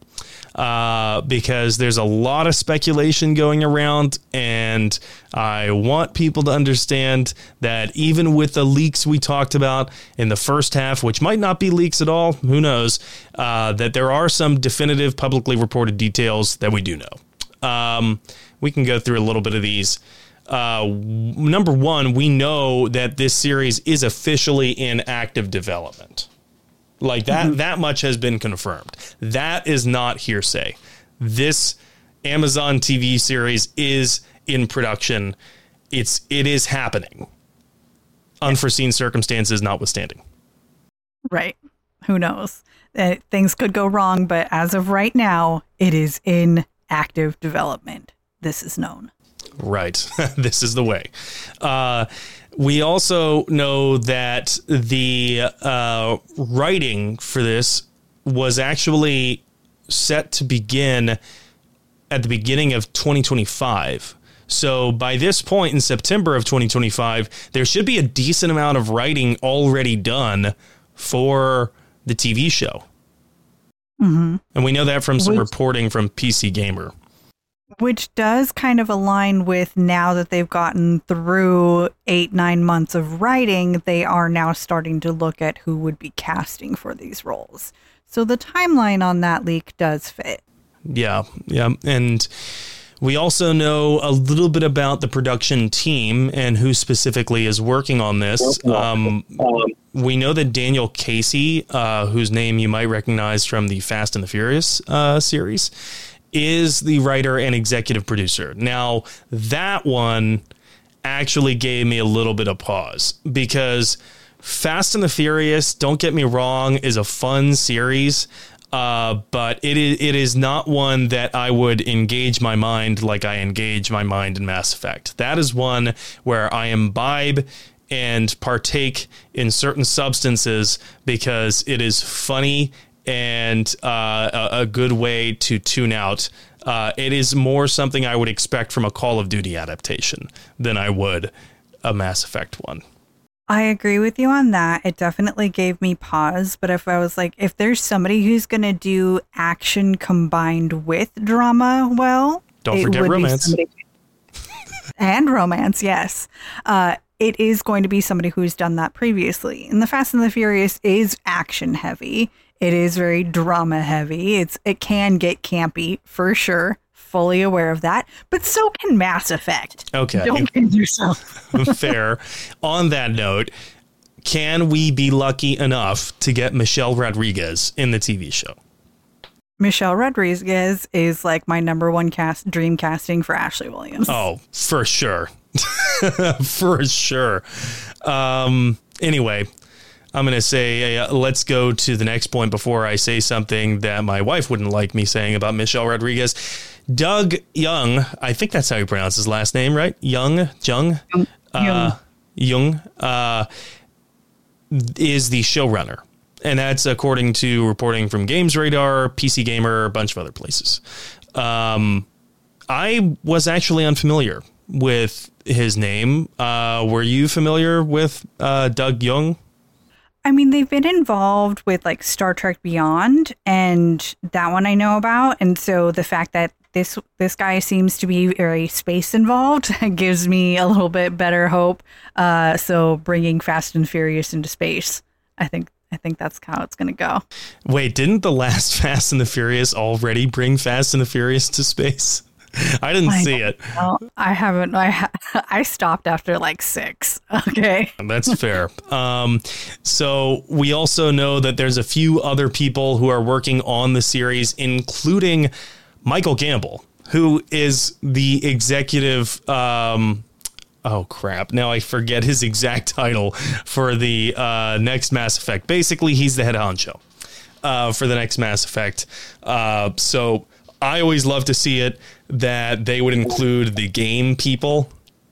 Uh, because there's a lot of speculation going around, and I want people to understand that even with the leaks we talked about in the first half, which might not be leaks at all, who knows, uh, that there are some definitive publicly reported details that we do know. Um, we can go through a little bit of these. Uh, number one, we know that this series is officially in active development. Like that, mm-hmm. that much has been confirmed. That is not hearsay. This Amazon T V series is in production. It's, it is happening. Unforeseen circumstances notwithstanding. Right. Who knows? Uh, things could go wrong, but as of right now, it is in active development. This is known. Right. This is the way. Uh, we also know that the uh, writing for this was actually set to begin at the beginning of twenty twenty-five. So by this point in September of twenty twenty-five, there should be a decent amount of writing already done for the T V show. Mm-hmm. And we know that from some Which- reporting from P C Gamer. Which does kind of align with now that they've gotten through eight, nine months of writing, they are now starting to look at who would be casting for these roles. So the timeline on that leak does fit. Yeah, yeah. And we also know a little bit about the production team and who specifically is working on this. Um, we know that Daniel Casey, uh, whose name you might recognize from the Fast and the Furious uh, series, is the writer and executive producer. Now, that one actually gave me a little bit of pause because Fast and the Furious, don't get me wrong, is a fun series, uh, but it is, it is not one that I would engage my mind like I engage my mind in Mass Effect. That is one where I imbibe and partake in certain substances because it is funny and uh, a, a good way to tune out. Uh, it is more something I would expect from a Call of Duty adaptation than I would a Mass Effect one. I agree with you on that. It definitely gave me pause. But if I was like, if there's somebody who's going to do action combined with drama, well, don't forget romance. And romance, yes. Uh, it is going to be somebody who's done that previously. And the Fast and the Furious is action heavy. It is very drama heavy. It's it can get campy for sure. Fully aware of that. But so can Mass Effect. Okay. Don't kid yourself. Fair. On that note, can we be lucky enough to get Michelle Rodriguez in the T V show? Michelle Rodriguez is like my number one cast dream casting for Ashley Williams. Oh, for sure. For sure. Um, anyway. I'm going to say, uh, let's go to the next point before I say something that my wife wouldn't like me saying about Michelle Rodriguez. Doug Young, I think that's how you pronounce his last name, right? Young, Jung, uh, Young, uh, is the showrunner. And that's according to reporting from Games Radar, P C Gamer, a bunch of other places. Um, I was actually unfamiliar with his name. Uh, were you familiar with uh, Doug Young? I mean, they've been involved with like Star Trek Beyond, and that one I know about. And so the fact that this this guy seems to be very space involved gives me a little bit better hope. Uh, so bringing Fast and Furious into space, I think I think that's how it's going to go. Wait, didn't the last Fast and the Furious already bring Fast and the Furious to space? I didn't I see it. Know. I haven't. I ha- I stopped after like six. Okay. That's fair. Um, so we also know that there's a few other people who are working on the series, including Michael Gambel, who is the executive. Um, oh, crap. Now I forget his exact title for the uh, next Mass Effect. Basically, he's the head honcho uh, for the next Mass Effect. Uh, so I always love to see it that they would include the game people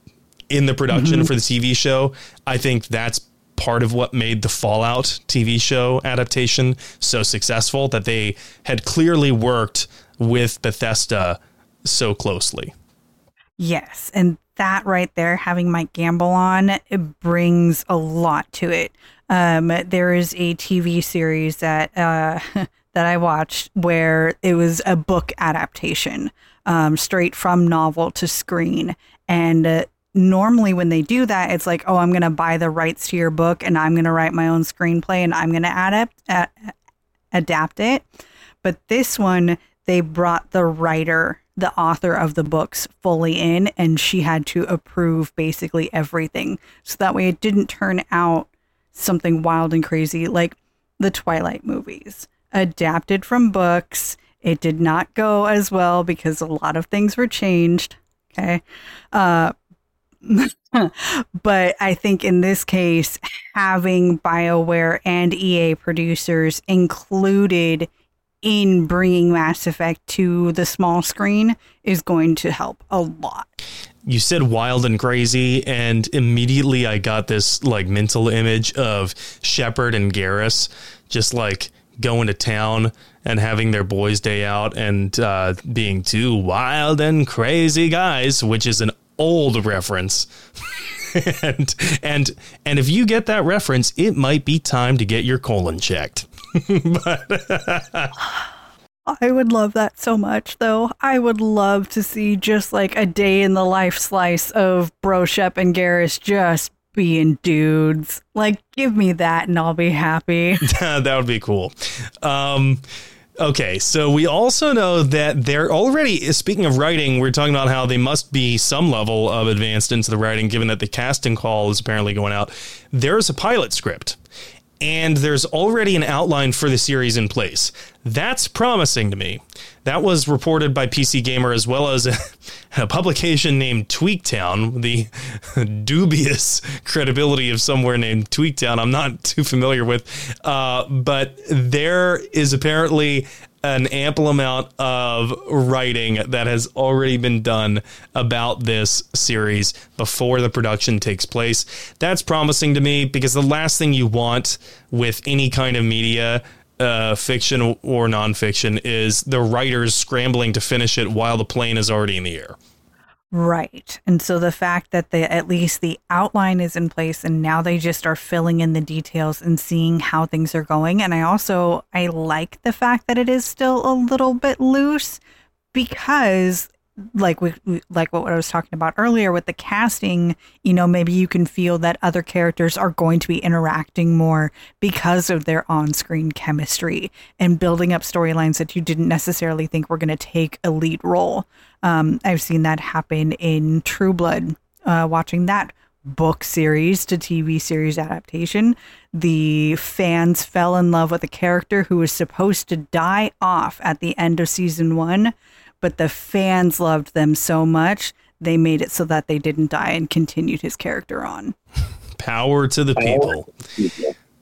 in the production mm-hmm. for the T V show. I think that's part of what made the Fallout T V show adaptation so successful, that they had clearly worked with Bethesda so closely. Yes, and that right there, having Mike Gambel on, it brings a lot to it. Um, there is a T V series that uh, that I watched where it was a book adaptation, um, straight from novel to screen. And uh, normally when they do that, it's like, oh, I'm going to buy the rights to your book and I'm going to write my own screenplay and I'm going to adapt, uh, adapt it. But this one, they brought the writer, the author of the books fully in, and she had to approve basically everything. So that way it didn't turn out something wild and crazy like the Twilight movies. Adapted from books. It did not go as well because a lot of things were changed. Okay. Uh, but I think in this case, having BioWare and E A producers included in bringing Mass Effect to the small screen is going to help a lot. You said wild and crazy, and immediately I got this like mental image of Shepard and Garrus just like going to town and having their boys' day out and uh, being two wild and crazy guys, which is an old reference. and and and if you get that reference, it might be time to get your colon checked. but I would love that so much, though. I would love to see just like a day in the life slice of Bro Shep and Garrus just being dudes. Like, give me that and I'll be happy. That would be cool. Um, okay, so we also know that they're already, speaking of writing, we're talking about how they must be some level of advanced into the writing, given that the casting call is apparently going out. There's a pilot script, and there's already an outline for the series in place. That's promising to me. That was reported by P C Gamer as well as a, a publication named Tweaktown, the dubious credibility of somewhere named Tweaktown I'm not too familiar with. Uh, but there is apparently an ample amount of writing that has already been done about this series before the production takes place. That's promising to me, because the last thing you want with any kind of media, uh, fiction or nonfiction, is the writers scrambling to finish it while the plane is already in the air. Right. And so the fact that the at least the outline is in place and now they just are filling in the details and seeing how things are going. And I also, I like the fact that it is still a little bit loose, because like we, like what I was talking about earlier with the casting, you know, maybe you can feel that other characters are going to be interacting more because of their on-screen chemistry and building up storylines that you didn't necessarily think were going to take a lead role. Um, I've seen that happen in True Blood, uh, watching that book series to T V series adaptation. The fans fell in love with a character who was supposed to die off at the end of season one, but the fans loved them so much, they made it so that they didn't die and continued his character on. Power to the people.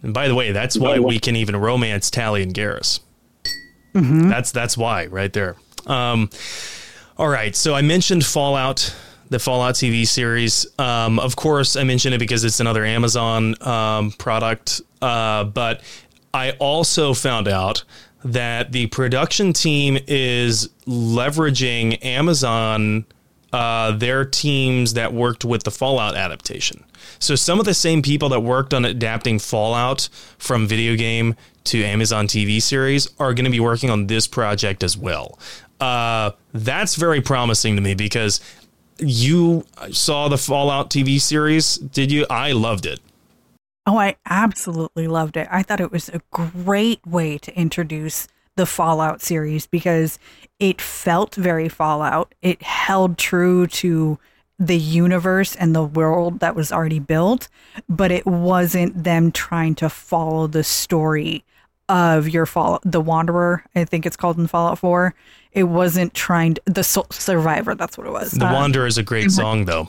And by the way, that's why we can even romance Tally and Garrus. Mm-hmm. That's that's why right there. Um, all right. So I mentioned Fallout, the Fallout T V series. Um, of course, I mentioned it because it's another Amazon um, product. Uh, but I also found out that the production team is leveraging Amazon, uh, their teams that worked with the Fallout adaptation. So some of the same people that worked on adapting Fallout from video game to Amazon T V series are going to be working on this project as well. Uh, that's very promising to me because you saw the Fallout T V series, did you? I loved it. Oh, I absolutely loved it. I thought it was a great way to introduce the Fallout series because it felt very Fallout. It held true to the universe and the world that was already built, but it wasn't them trying to follow the story of your fall, the Wanderer, I think it's called in Fallout four. It wasn't trying to, the Soul Survivor, that's what it was. The um, Wanderer is a great song, though.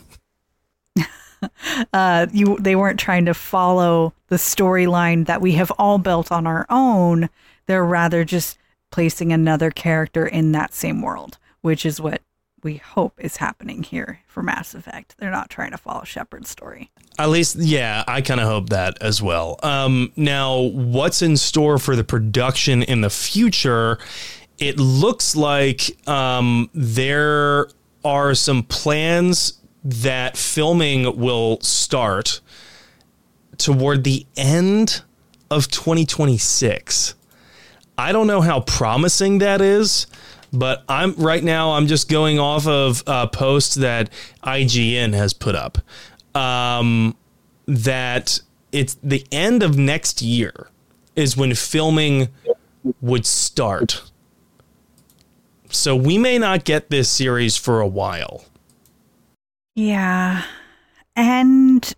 uh, you, they weren't trying to follow the storyline that we have all built on our own. They're rather just placing another character in that same world, which is what we hope is happening here for Mass Effect. They're not trying to follow Shepard's story. At least, yeah, I kind of hope that as well. Um, now, what's in store for the production in the future? It looks like um, there are some plans that filming will start toward the end of twenty twenty-six. I don't know how promising that is, but I'm right now I'm just going off of a post that I G N has put up. Um, that it's the end of next year is when filming would start. So we may not get this series for a while. Yeah. And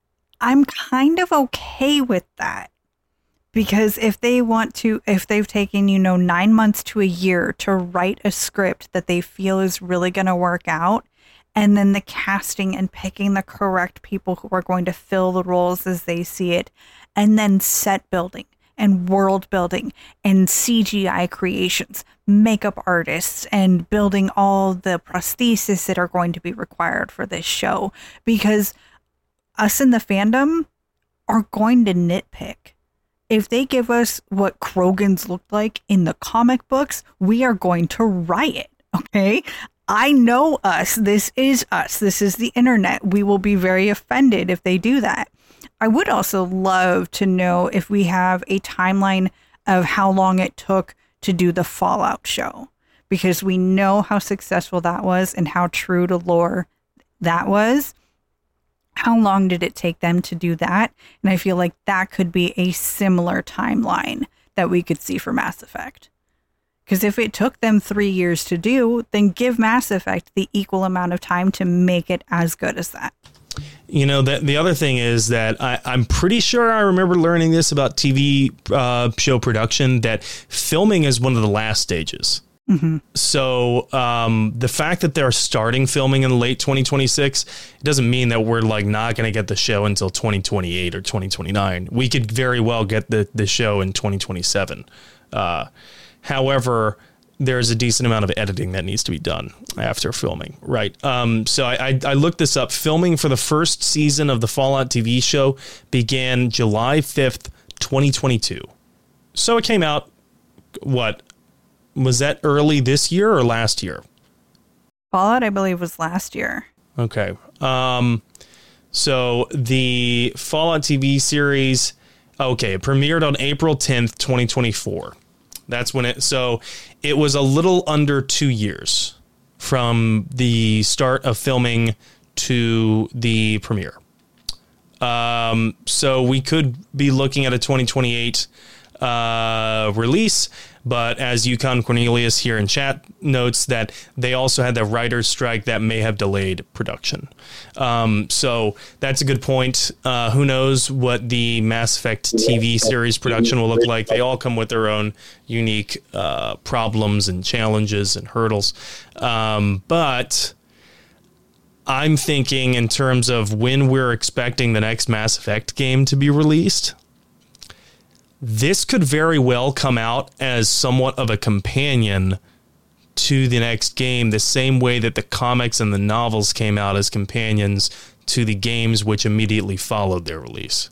I'm kind of okay with that. Because if they want to, if they've taken, you know, nine months to a year to write a script that they feel is really going to work out, and then the casting and picking the correct people who are going to fill the roles as they see it, and then set building and world building and C G I creations, makeup artists, and building all the prostheses that are going to be required for this show. Because us in the fandom are going to nitpick. If they give us what Krogans looked like in the comic books, we are going to riot, okay? I know us. This is us. This is the internet. We will be very offended if they do that. I would also love to know if we have a timeline of how long it took to do the Fallout show, because we know how successful that was and how true to lore that was. How long did it take them to do that? And I feel like that could be a similar timeline that we could see for Mass Effect. Because if it took them three years to do, then give Mass Effect the equal amount of time to make it as good as that. You know, the, the other thing is that I, I'm pretty sure I remember learning this about T V uh, show production, that filming is one of the last stages. Mm-hmm. So um, the fact that they're starting filming in late twenty twenty-six, it doesn't mean that we're like not going to get the show until twenty twenty-eight or twenty twenty-nine. We could very well get the, the show in twenty twenty-seven. Uh, however, there's a decent amount of editing that needs to be done after filming, right? Um, so I, I, I looked this up. Filming for the first season of the Fallout T V show began July fifth, twenty twenty-two. So it came out, what? Was that early this year or last year? Fallout, I believe, was last year. Okay. Um, so the Fallout T V series, okay, it premiered on April tenth, twenty twenty-four. That's when it, so it was a little under two years from the start of filming to the premiere. Um, so we could be looking at a twenty twenty-eight uh, release. But as Yukon Cornelius here in chat notes, that they also had the writer's strike that may have delayed production. Um, so that's a good point. Uh, who knows what the Mass Effect T V series production will look like? They all come with their own unique uh, problems and challenges and hurdles. Um, but I'm thinking in terms of when we're expecting the next Mass Effect game to be released. this could very well come out as somewhat of a companion to the next game, the same way that the comics and the novels came out as companions to the games which immediately followed their release.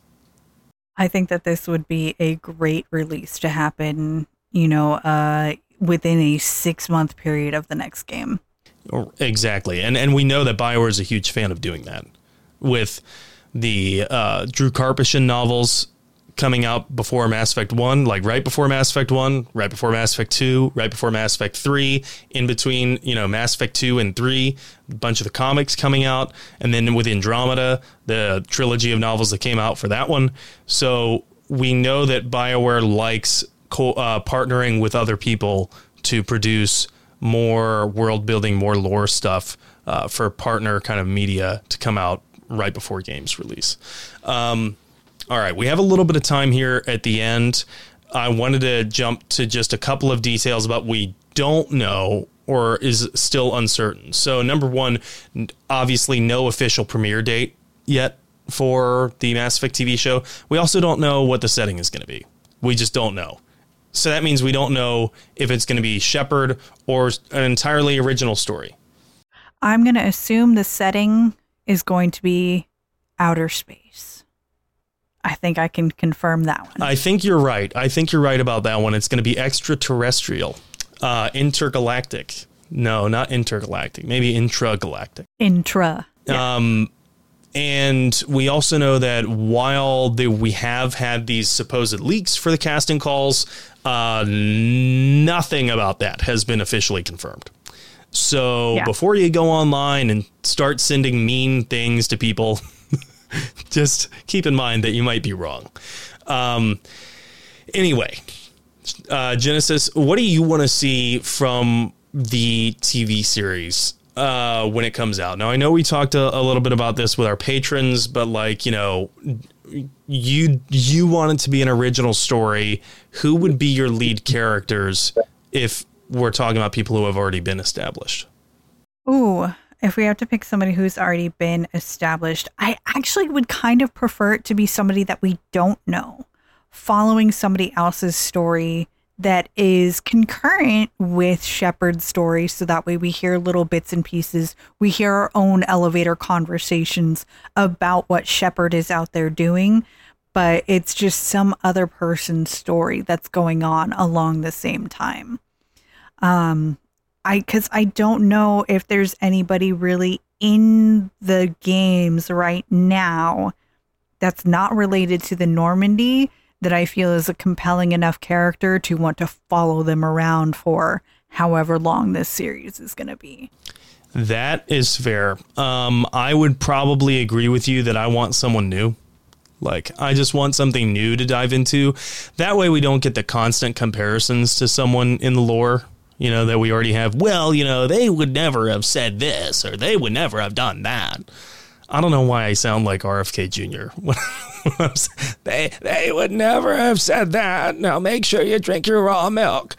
I think that this would be a great release to happen, you know, uh, within a six-month period of the next game. Exactly. And and we know that BioWare is a huge fan of doing that. With the uh, Drew Karpyshyn novels coming out before Mass Effect one, like right before Mass Effect one, right before Mass Effect two, right before Mass Effect three, in between, you know, Mass Effect two and three, a bunch of the comics coming out, and then with Andromeda, the trilogy of novels that came out for that one. So we know that BioWare likes co- uh, partnering with other people to produce more world building, more lore stuff uh, for partner kind of media to come out right before games release. Um, All right, we have a little bit of time here at the end. I wanted to jump to just a couple of details about what we don't know or is still uncertain. So number one, obviously no official premiere date yet for the Mass Effect T V show. We also don't know what the setting is going to be. We just don't know. So that means we don't know if it's going to be Shepard or an entirely original story. I'm going to assume the setting is going to be outer space. I think I can confirm that one. I think you're right. I think you're right about that one. It's going to be extraterrestrial, uh, intergalactic. No, not intergalactic. Maybe intragalactic. Intra. Yeah. Um, and we also know that while the, we have had these supposed leaks for the casting calls, uh, nothing about that has been officially confirmed. So yeah. Before you go online and start sending mean things to people, just keep in mind that you might be wrong. Um, anyway, uh, Genesis, what do you want to see from the T V series uh, when it comes out? Now, I know we talked a, a little bit about this with our patrons, but like, you know, you you want it to be an original story. Who would be your lead characters if we're talking about people who have already been established? Ooh. If we have to pick somebody who's already been established, I actually would kind of prefer it to be somebody that we don't know, following somebody else's story that is concurrent with Shepard's story. So that way we hear little bits and pieces. We hear our own elevator conversations about what Shepard is out there doing, but it's just some other person's story that's going on along the same time. Um, I, cause I don't know if there's anybody really in the games right now that's not related to the Normandy that I feel is a compelling enough character to want to follow them around for however long this series is going to be. That is fair. Um, I would probably agree with you that I want someone new. Like, I just want something new to dive into. That way we don't get the constant comparisons to someone in the lore, you know, that we already have. Well, you know, they would never have said this or they would never have done that. I don't know why I sound like R F K Junior they they would never have said that. Now make sure you drink your raw milk.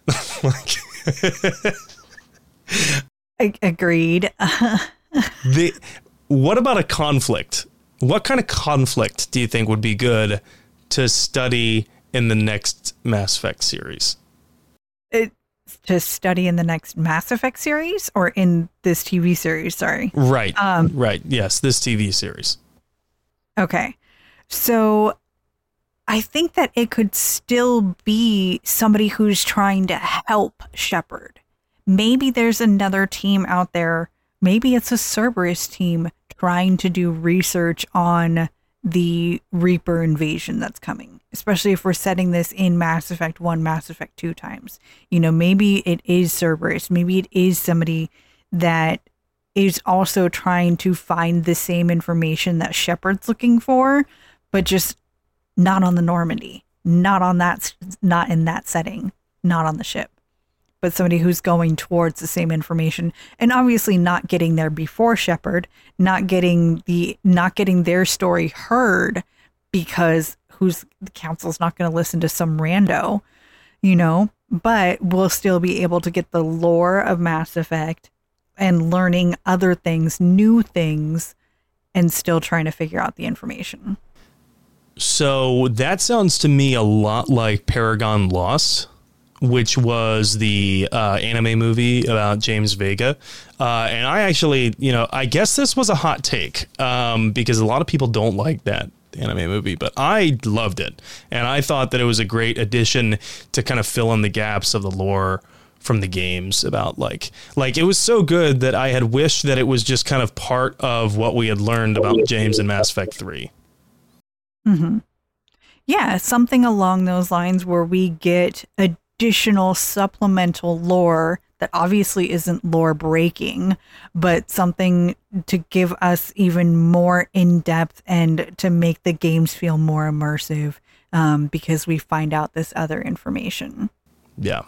Agreed. the, what about a conflict? What kind of conflict do you think would be good to study in the next Mass Effect series? It, to study in the next Mass Effect series or in this T V series? Sorry. Right. Um, right. Yes. This T V series. Okay. So I think that it could still be somebody who's trying to help Shepard. Maybe there's another team out there. Maybe it's a Cerberus team trying to do research on the Reaper invasion that's coming, especially if we're setting this in Mass Effect one, Mass Effect two times. You know, maybe it is Cerberus. Maybe it is somebody that is also trying to find the same information that Shepard's looking for, but just not on the Normandy, not on that, not in that setting, not on the ship, but somebody who's going towards the same information and obviously not getting there before Shepard, not getting the, not getting their story heard because who's the council's not going to listen to some rando, you know, but we'll still be able to get the lore of Mass Effect and learning other things, new things, and still trying to figure out the information. So that sounds to me a lot like Paragon Lost, which was the uh, anime movie about James Vega. Uh, and I actually, you know, I guess this was a hot take um, because a lot of people don't like that anime movie, but I loved it. And I thought that it was a great addition to kind of fill in the gaps of the lore from the games about like, like it was so good that I had wished that it was just kind of part of what we had learned about James in Mass Effect three. Mm-hmm. Yeah, something along those lines where we get additional supplemental lore that obviously isn't lore breaking, but something to give us even more in depth and to make the games feel more immersive um, because we find out this other information. Yeah.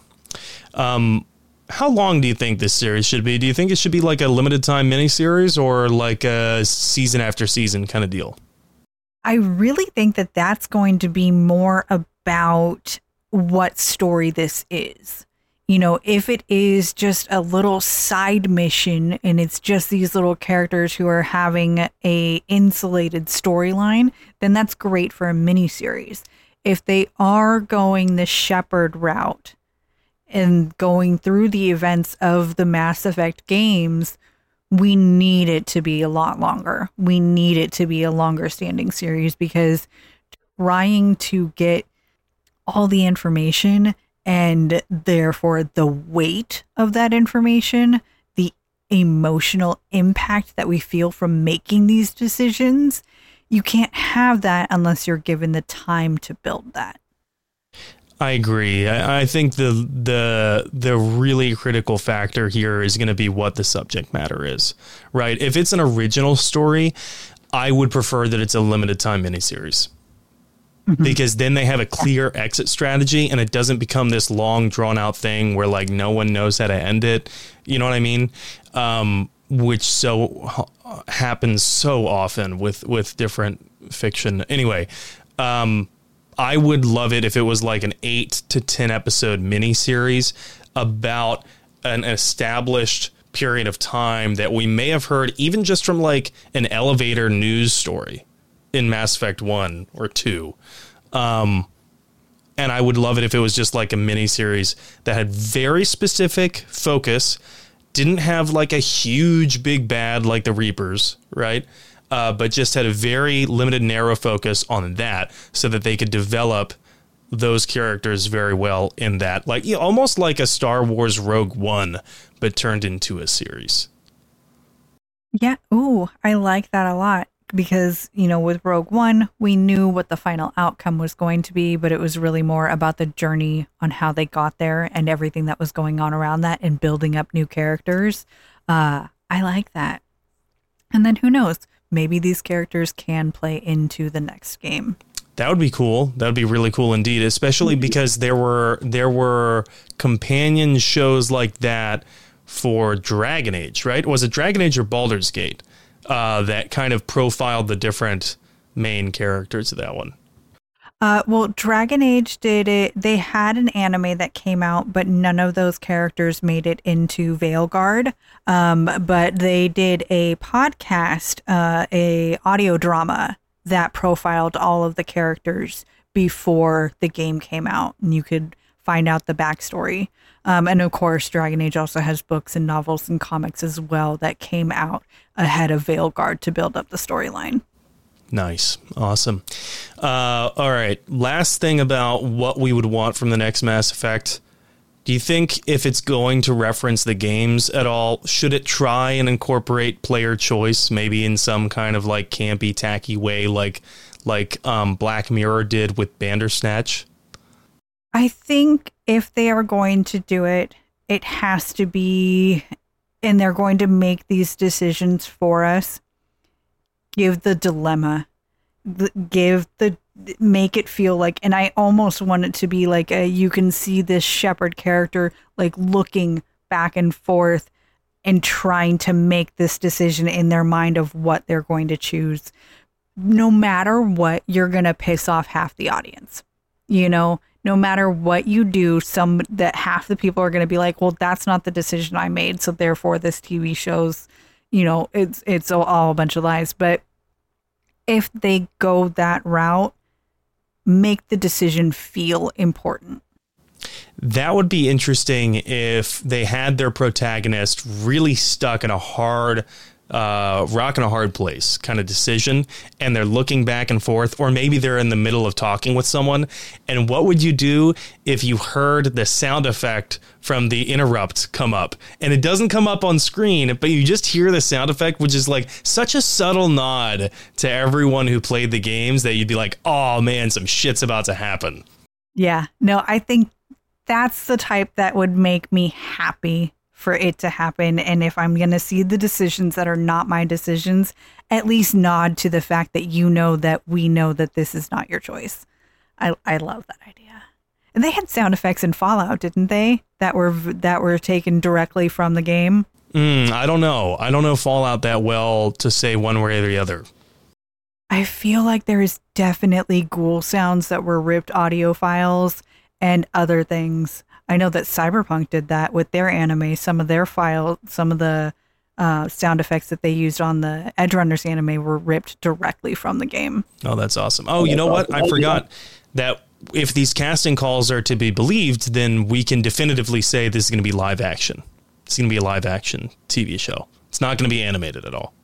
Um, how long do you think this series should be? Do you think it should be like a limited time miniseries or like a season after season kind of deal? I really think that that's going to be more about what story this is. You know, if it is just a little side mission and it's just these little characters who are having a insulated storyline, then that's great for a miniseries. If they are going the Shepard route and going through the events of the Mass Effect games, we need it to be a lot longer. We need it to be a longer standing series because trying to get all the information and therefore the weight of that information, the emotional impact that we feel from making these decisions, you can't have that unless you're given the time to build that. I agree. I, I think the the the really critical factor here is going to be what the subject matter is, right? If it's an original story, I would prefer that it's a limited time miniseries. Mm-hmm. Because then they have a clear exit strategy and it doesn't become this long drawn out thing where like no one knows how to end it. You know what I mean? Um, which so happens so often with, with different fiction. Anyway, um, I would love it if it was like an eight to ten episode miniseries about an established period of time that we may have heard even just from like an elevator news story in Mass Effect one or two. Um, and I would love it if it was just like a miniseries that had very specific focus, didn't have like a huge big bad like the Reapers, right? Uh, but just had a very limited, narrow focus on that so that they could develop those characters very well in that, like, you know, almost like a Star Wars Rogue One, but turned into a series. Yeah. Ooh, I like that a lot because, you know, with Rogue One, we knew what the final outcome was going to be, but it was really more about the journey on how they got there and everything that was going on around that and building up new characters. Uh, I like that. And then who knows? Maybe these characters can play into the next game. That would be cool. That would be really cool indeed, especially because there were there were companion shows like that for Dragon Age, right? Was it Dragon Age or Baldur's Gate uh, that kind of profiled the different main characters of that one? Uh, well, Dragon Age did it. They had an anime that came out, but none of those characters made it into Veilguard. Um, but they did a podcast, uh, a audio drama that profiled all of the characters before the game came out, and you could find out the backstory. Um, and of course, Dragon Age also has books and novels and comics as well that came out ahead of Veilguard to build up the storyline. Nice. Awesome. Uh, all right. Last thing about what we would want from the next Mass Effect. Do you think if it's going to reference the games at all, should it try and incorporate player choice, maybe in some kind of like campy, tacky way, like like um, Black Mirror did with Bandersnatch? I think if they are going to do it, it has to be, and they're going to make these decisions for us. Give the dilemma, give the, make it feel like, and I almost want it to be like a, you can see this Shepard character like looking back and forth and trying to make this decision in their mind of what they're going to choose. No matter what, you're going to piss off half the audience. You know, no matter what you do, some that half the people are going to be like, well, that's not the decision I made. So therefore this T V show's, you know, it's, it's all a bunch of lies. But if they go that route, make the decision feel important. That would be interesting if they had their protagonist really stuck in a hard, uh, rock in a hard place kind of decision, and they're looking back and forth, or maybe they're in the middle of talking with someone. And what would you do if you heard the sound effect from the interrupt come up, and it doesn't come up on screen, but you just hear the sound effect, which is like such a subtle nod to everyone who played the games that you'd be like, oh man, some shit's about to happen. Yeah, no, I think that's the type that would make me happy for it to happen. And if I'm going to see the decisions that are not my decisions, at least nod to the fact that you know that we know that this is not your choice. I I love that idea. And they had sound effects in Fallout, didn't they? That were that were taken directly from the game. Mm, I don't know. I don't know Fallout that well to say one way or the other. I feel like there is definitely ghoul sounds that were ripped audio files and other things. I know that Cyberpunk did that with their anime. Some of their file, some of the uh, sound effects that they used on the Edgerunners anime were ripped directly from the game. Oh, that's awesome. Oh, you know what? I forgot that if these casting calls are to be believed, then we can definitively say this is going to be live action. It's going to be a live action T V show. It's not going to be animated at all.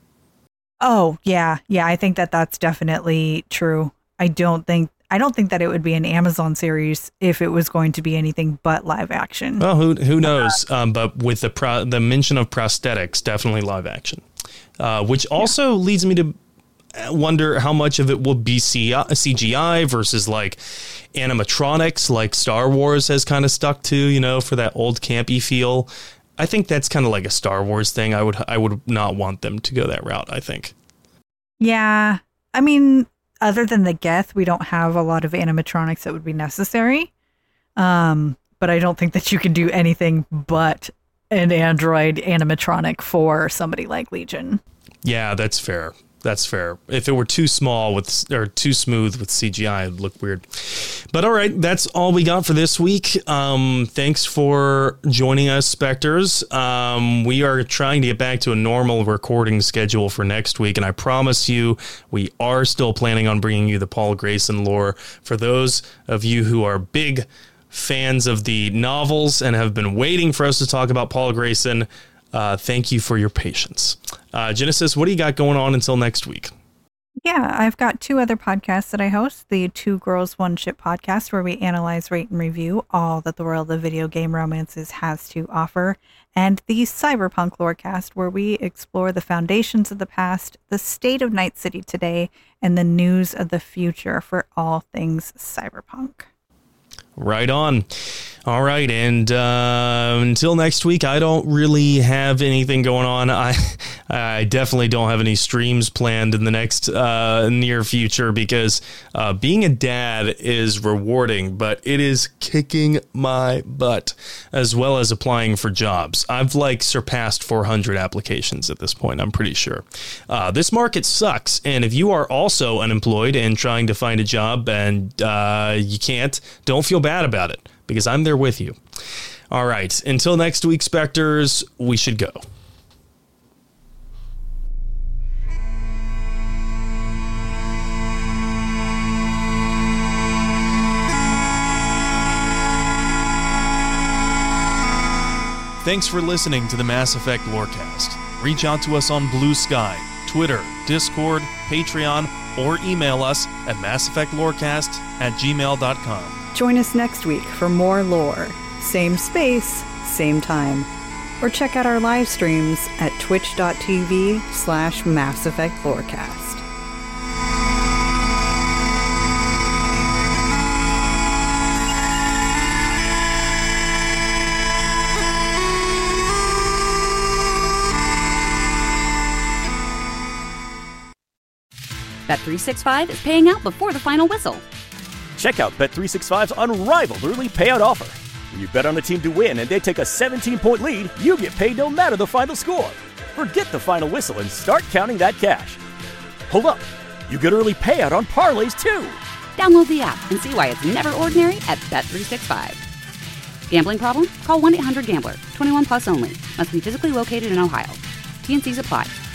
Oh, yeah. Yeah, I think that that's definitely true. I don't think I don't think that it would be an Amazon series if it was going to be anything but live action. Well, who who knows? Um, but with the pro, the mention of prosthetics, definitely live action. Uh, which also yeah. leads me to wonder how much of it will be C G I versus like animatronics, like Star Wars has kind of stuck to, you know, for that old campy feel. I think that's kind of like a Star Wars thing. I would I would not want them to go that route, I think. Yeah. I mean, other than the Geth, we don't have a lot of animatronics that would be necessary. Um, but I don't think that you can do anything but an android animatronic for somebody like Legion. Yeah, that's fair. That's fair. If it were too small with or too smooth with C G I, it'd look weird. But all right, that's all we got for this week. Um, thanks for joining us, Spectres. Um, we are trying to get back to a normal recording schedule for next week, and I promise you, we are still planning on bringing you the Paul Grayson lore. For those of you who are big fans of the novels and have been waiting for us to talk about Paul Grayson, Uh, thank you for your patience. Uh, Genesis, what do you got going on until next week? Yeah, I've got two other podcasts that I host. The Two Girls, One Ship podcast, where we analyze, rate, and review all that the world of video game romances has to offer. And the Cyberpunk Lorecast, where we explore the foundations of the past, the state of Night City today, and the news of the future for all things cyberpunk. Right on. All right. And uh, until next week, I don't really have anything going on. I I definitely don't have any streams planned in the next uh, near future because uh, being a dad is rewarding, but it is kicking my butt as well as applying for jobs. I've like surpassed four hundred applications at this point, I'm pretty sure. Uh, this market sucks. And if you are also unemployed and trying to find a job and uh, you can't, don't feel bad about it, because I'm there with you. All right. Until next week, Spectres, we should go. Thanks for listening to the Mass Effect Lorecast. Reach out to us on Blue Sky, Twitter, Discord, Patreon, or email us at mass effect lorecast at gmail dot com. Join us next week for more lore. Same space, same time. Or check out our live streams at twitch.tv slash Mass Effect Lorecast. Bet three sixty-five is paying out before the final whistle. Check out Bet three sixty-five's unrivaled early payout offer. When you bet on a team to win and they take a seventeen-point lead, you get paid no matter the final score. Forget the final whistle and start counting that cash. Hold up, you get early payout on parlays too. Download the app and see why it's never ordinary at Bet three sixty-five. Gambling problem? Call one eight hundred gambler. twenty-one plus only. Must be physically located in Ohio. T and C's apply.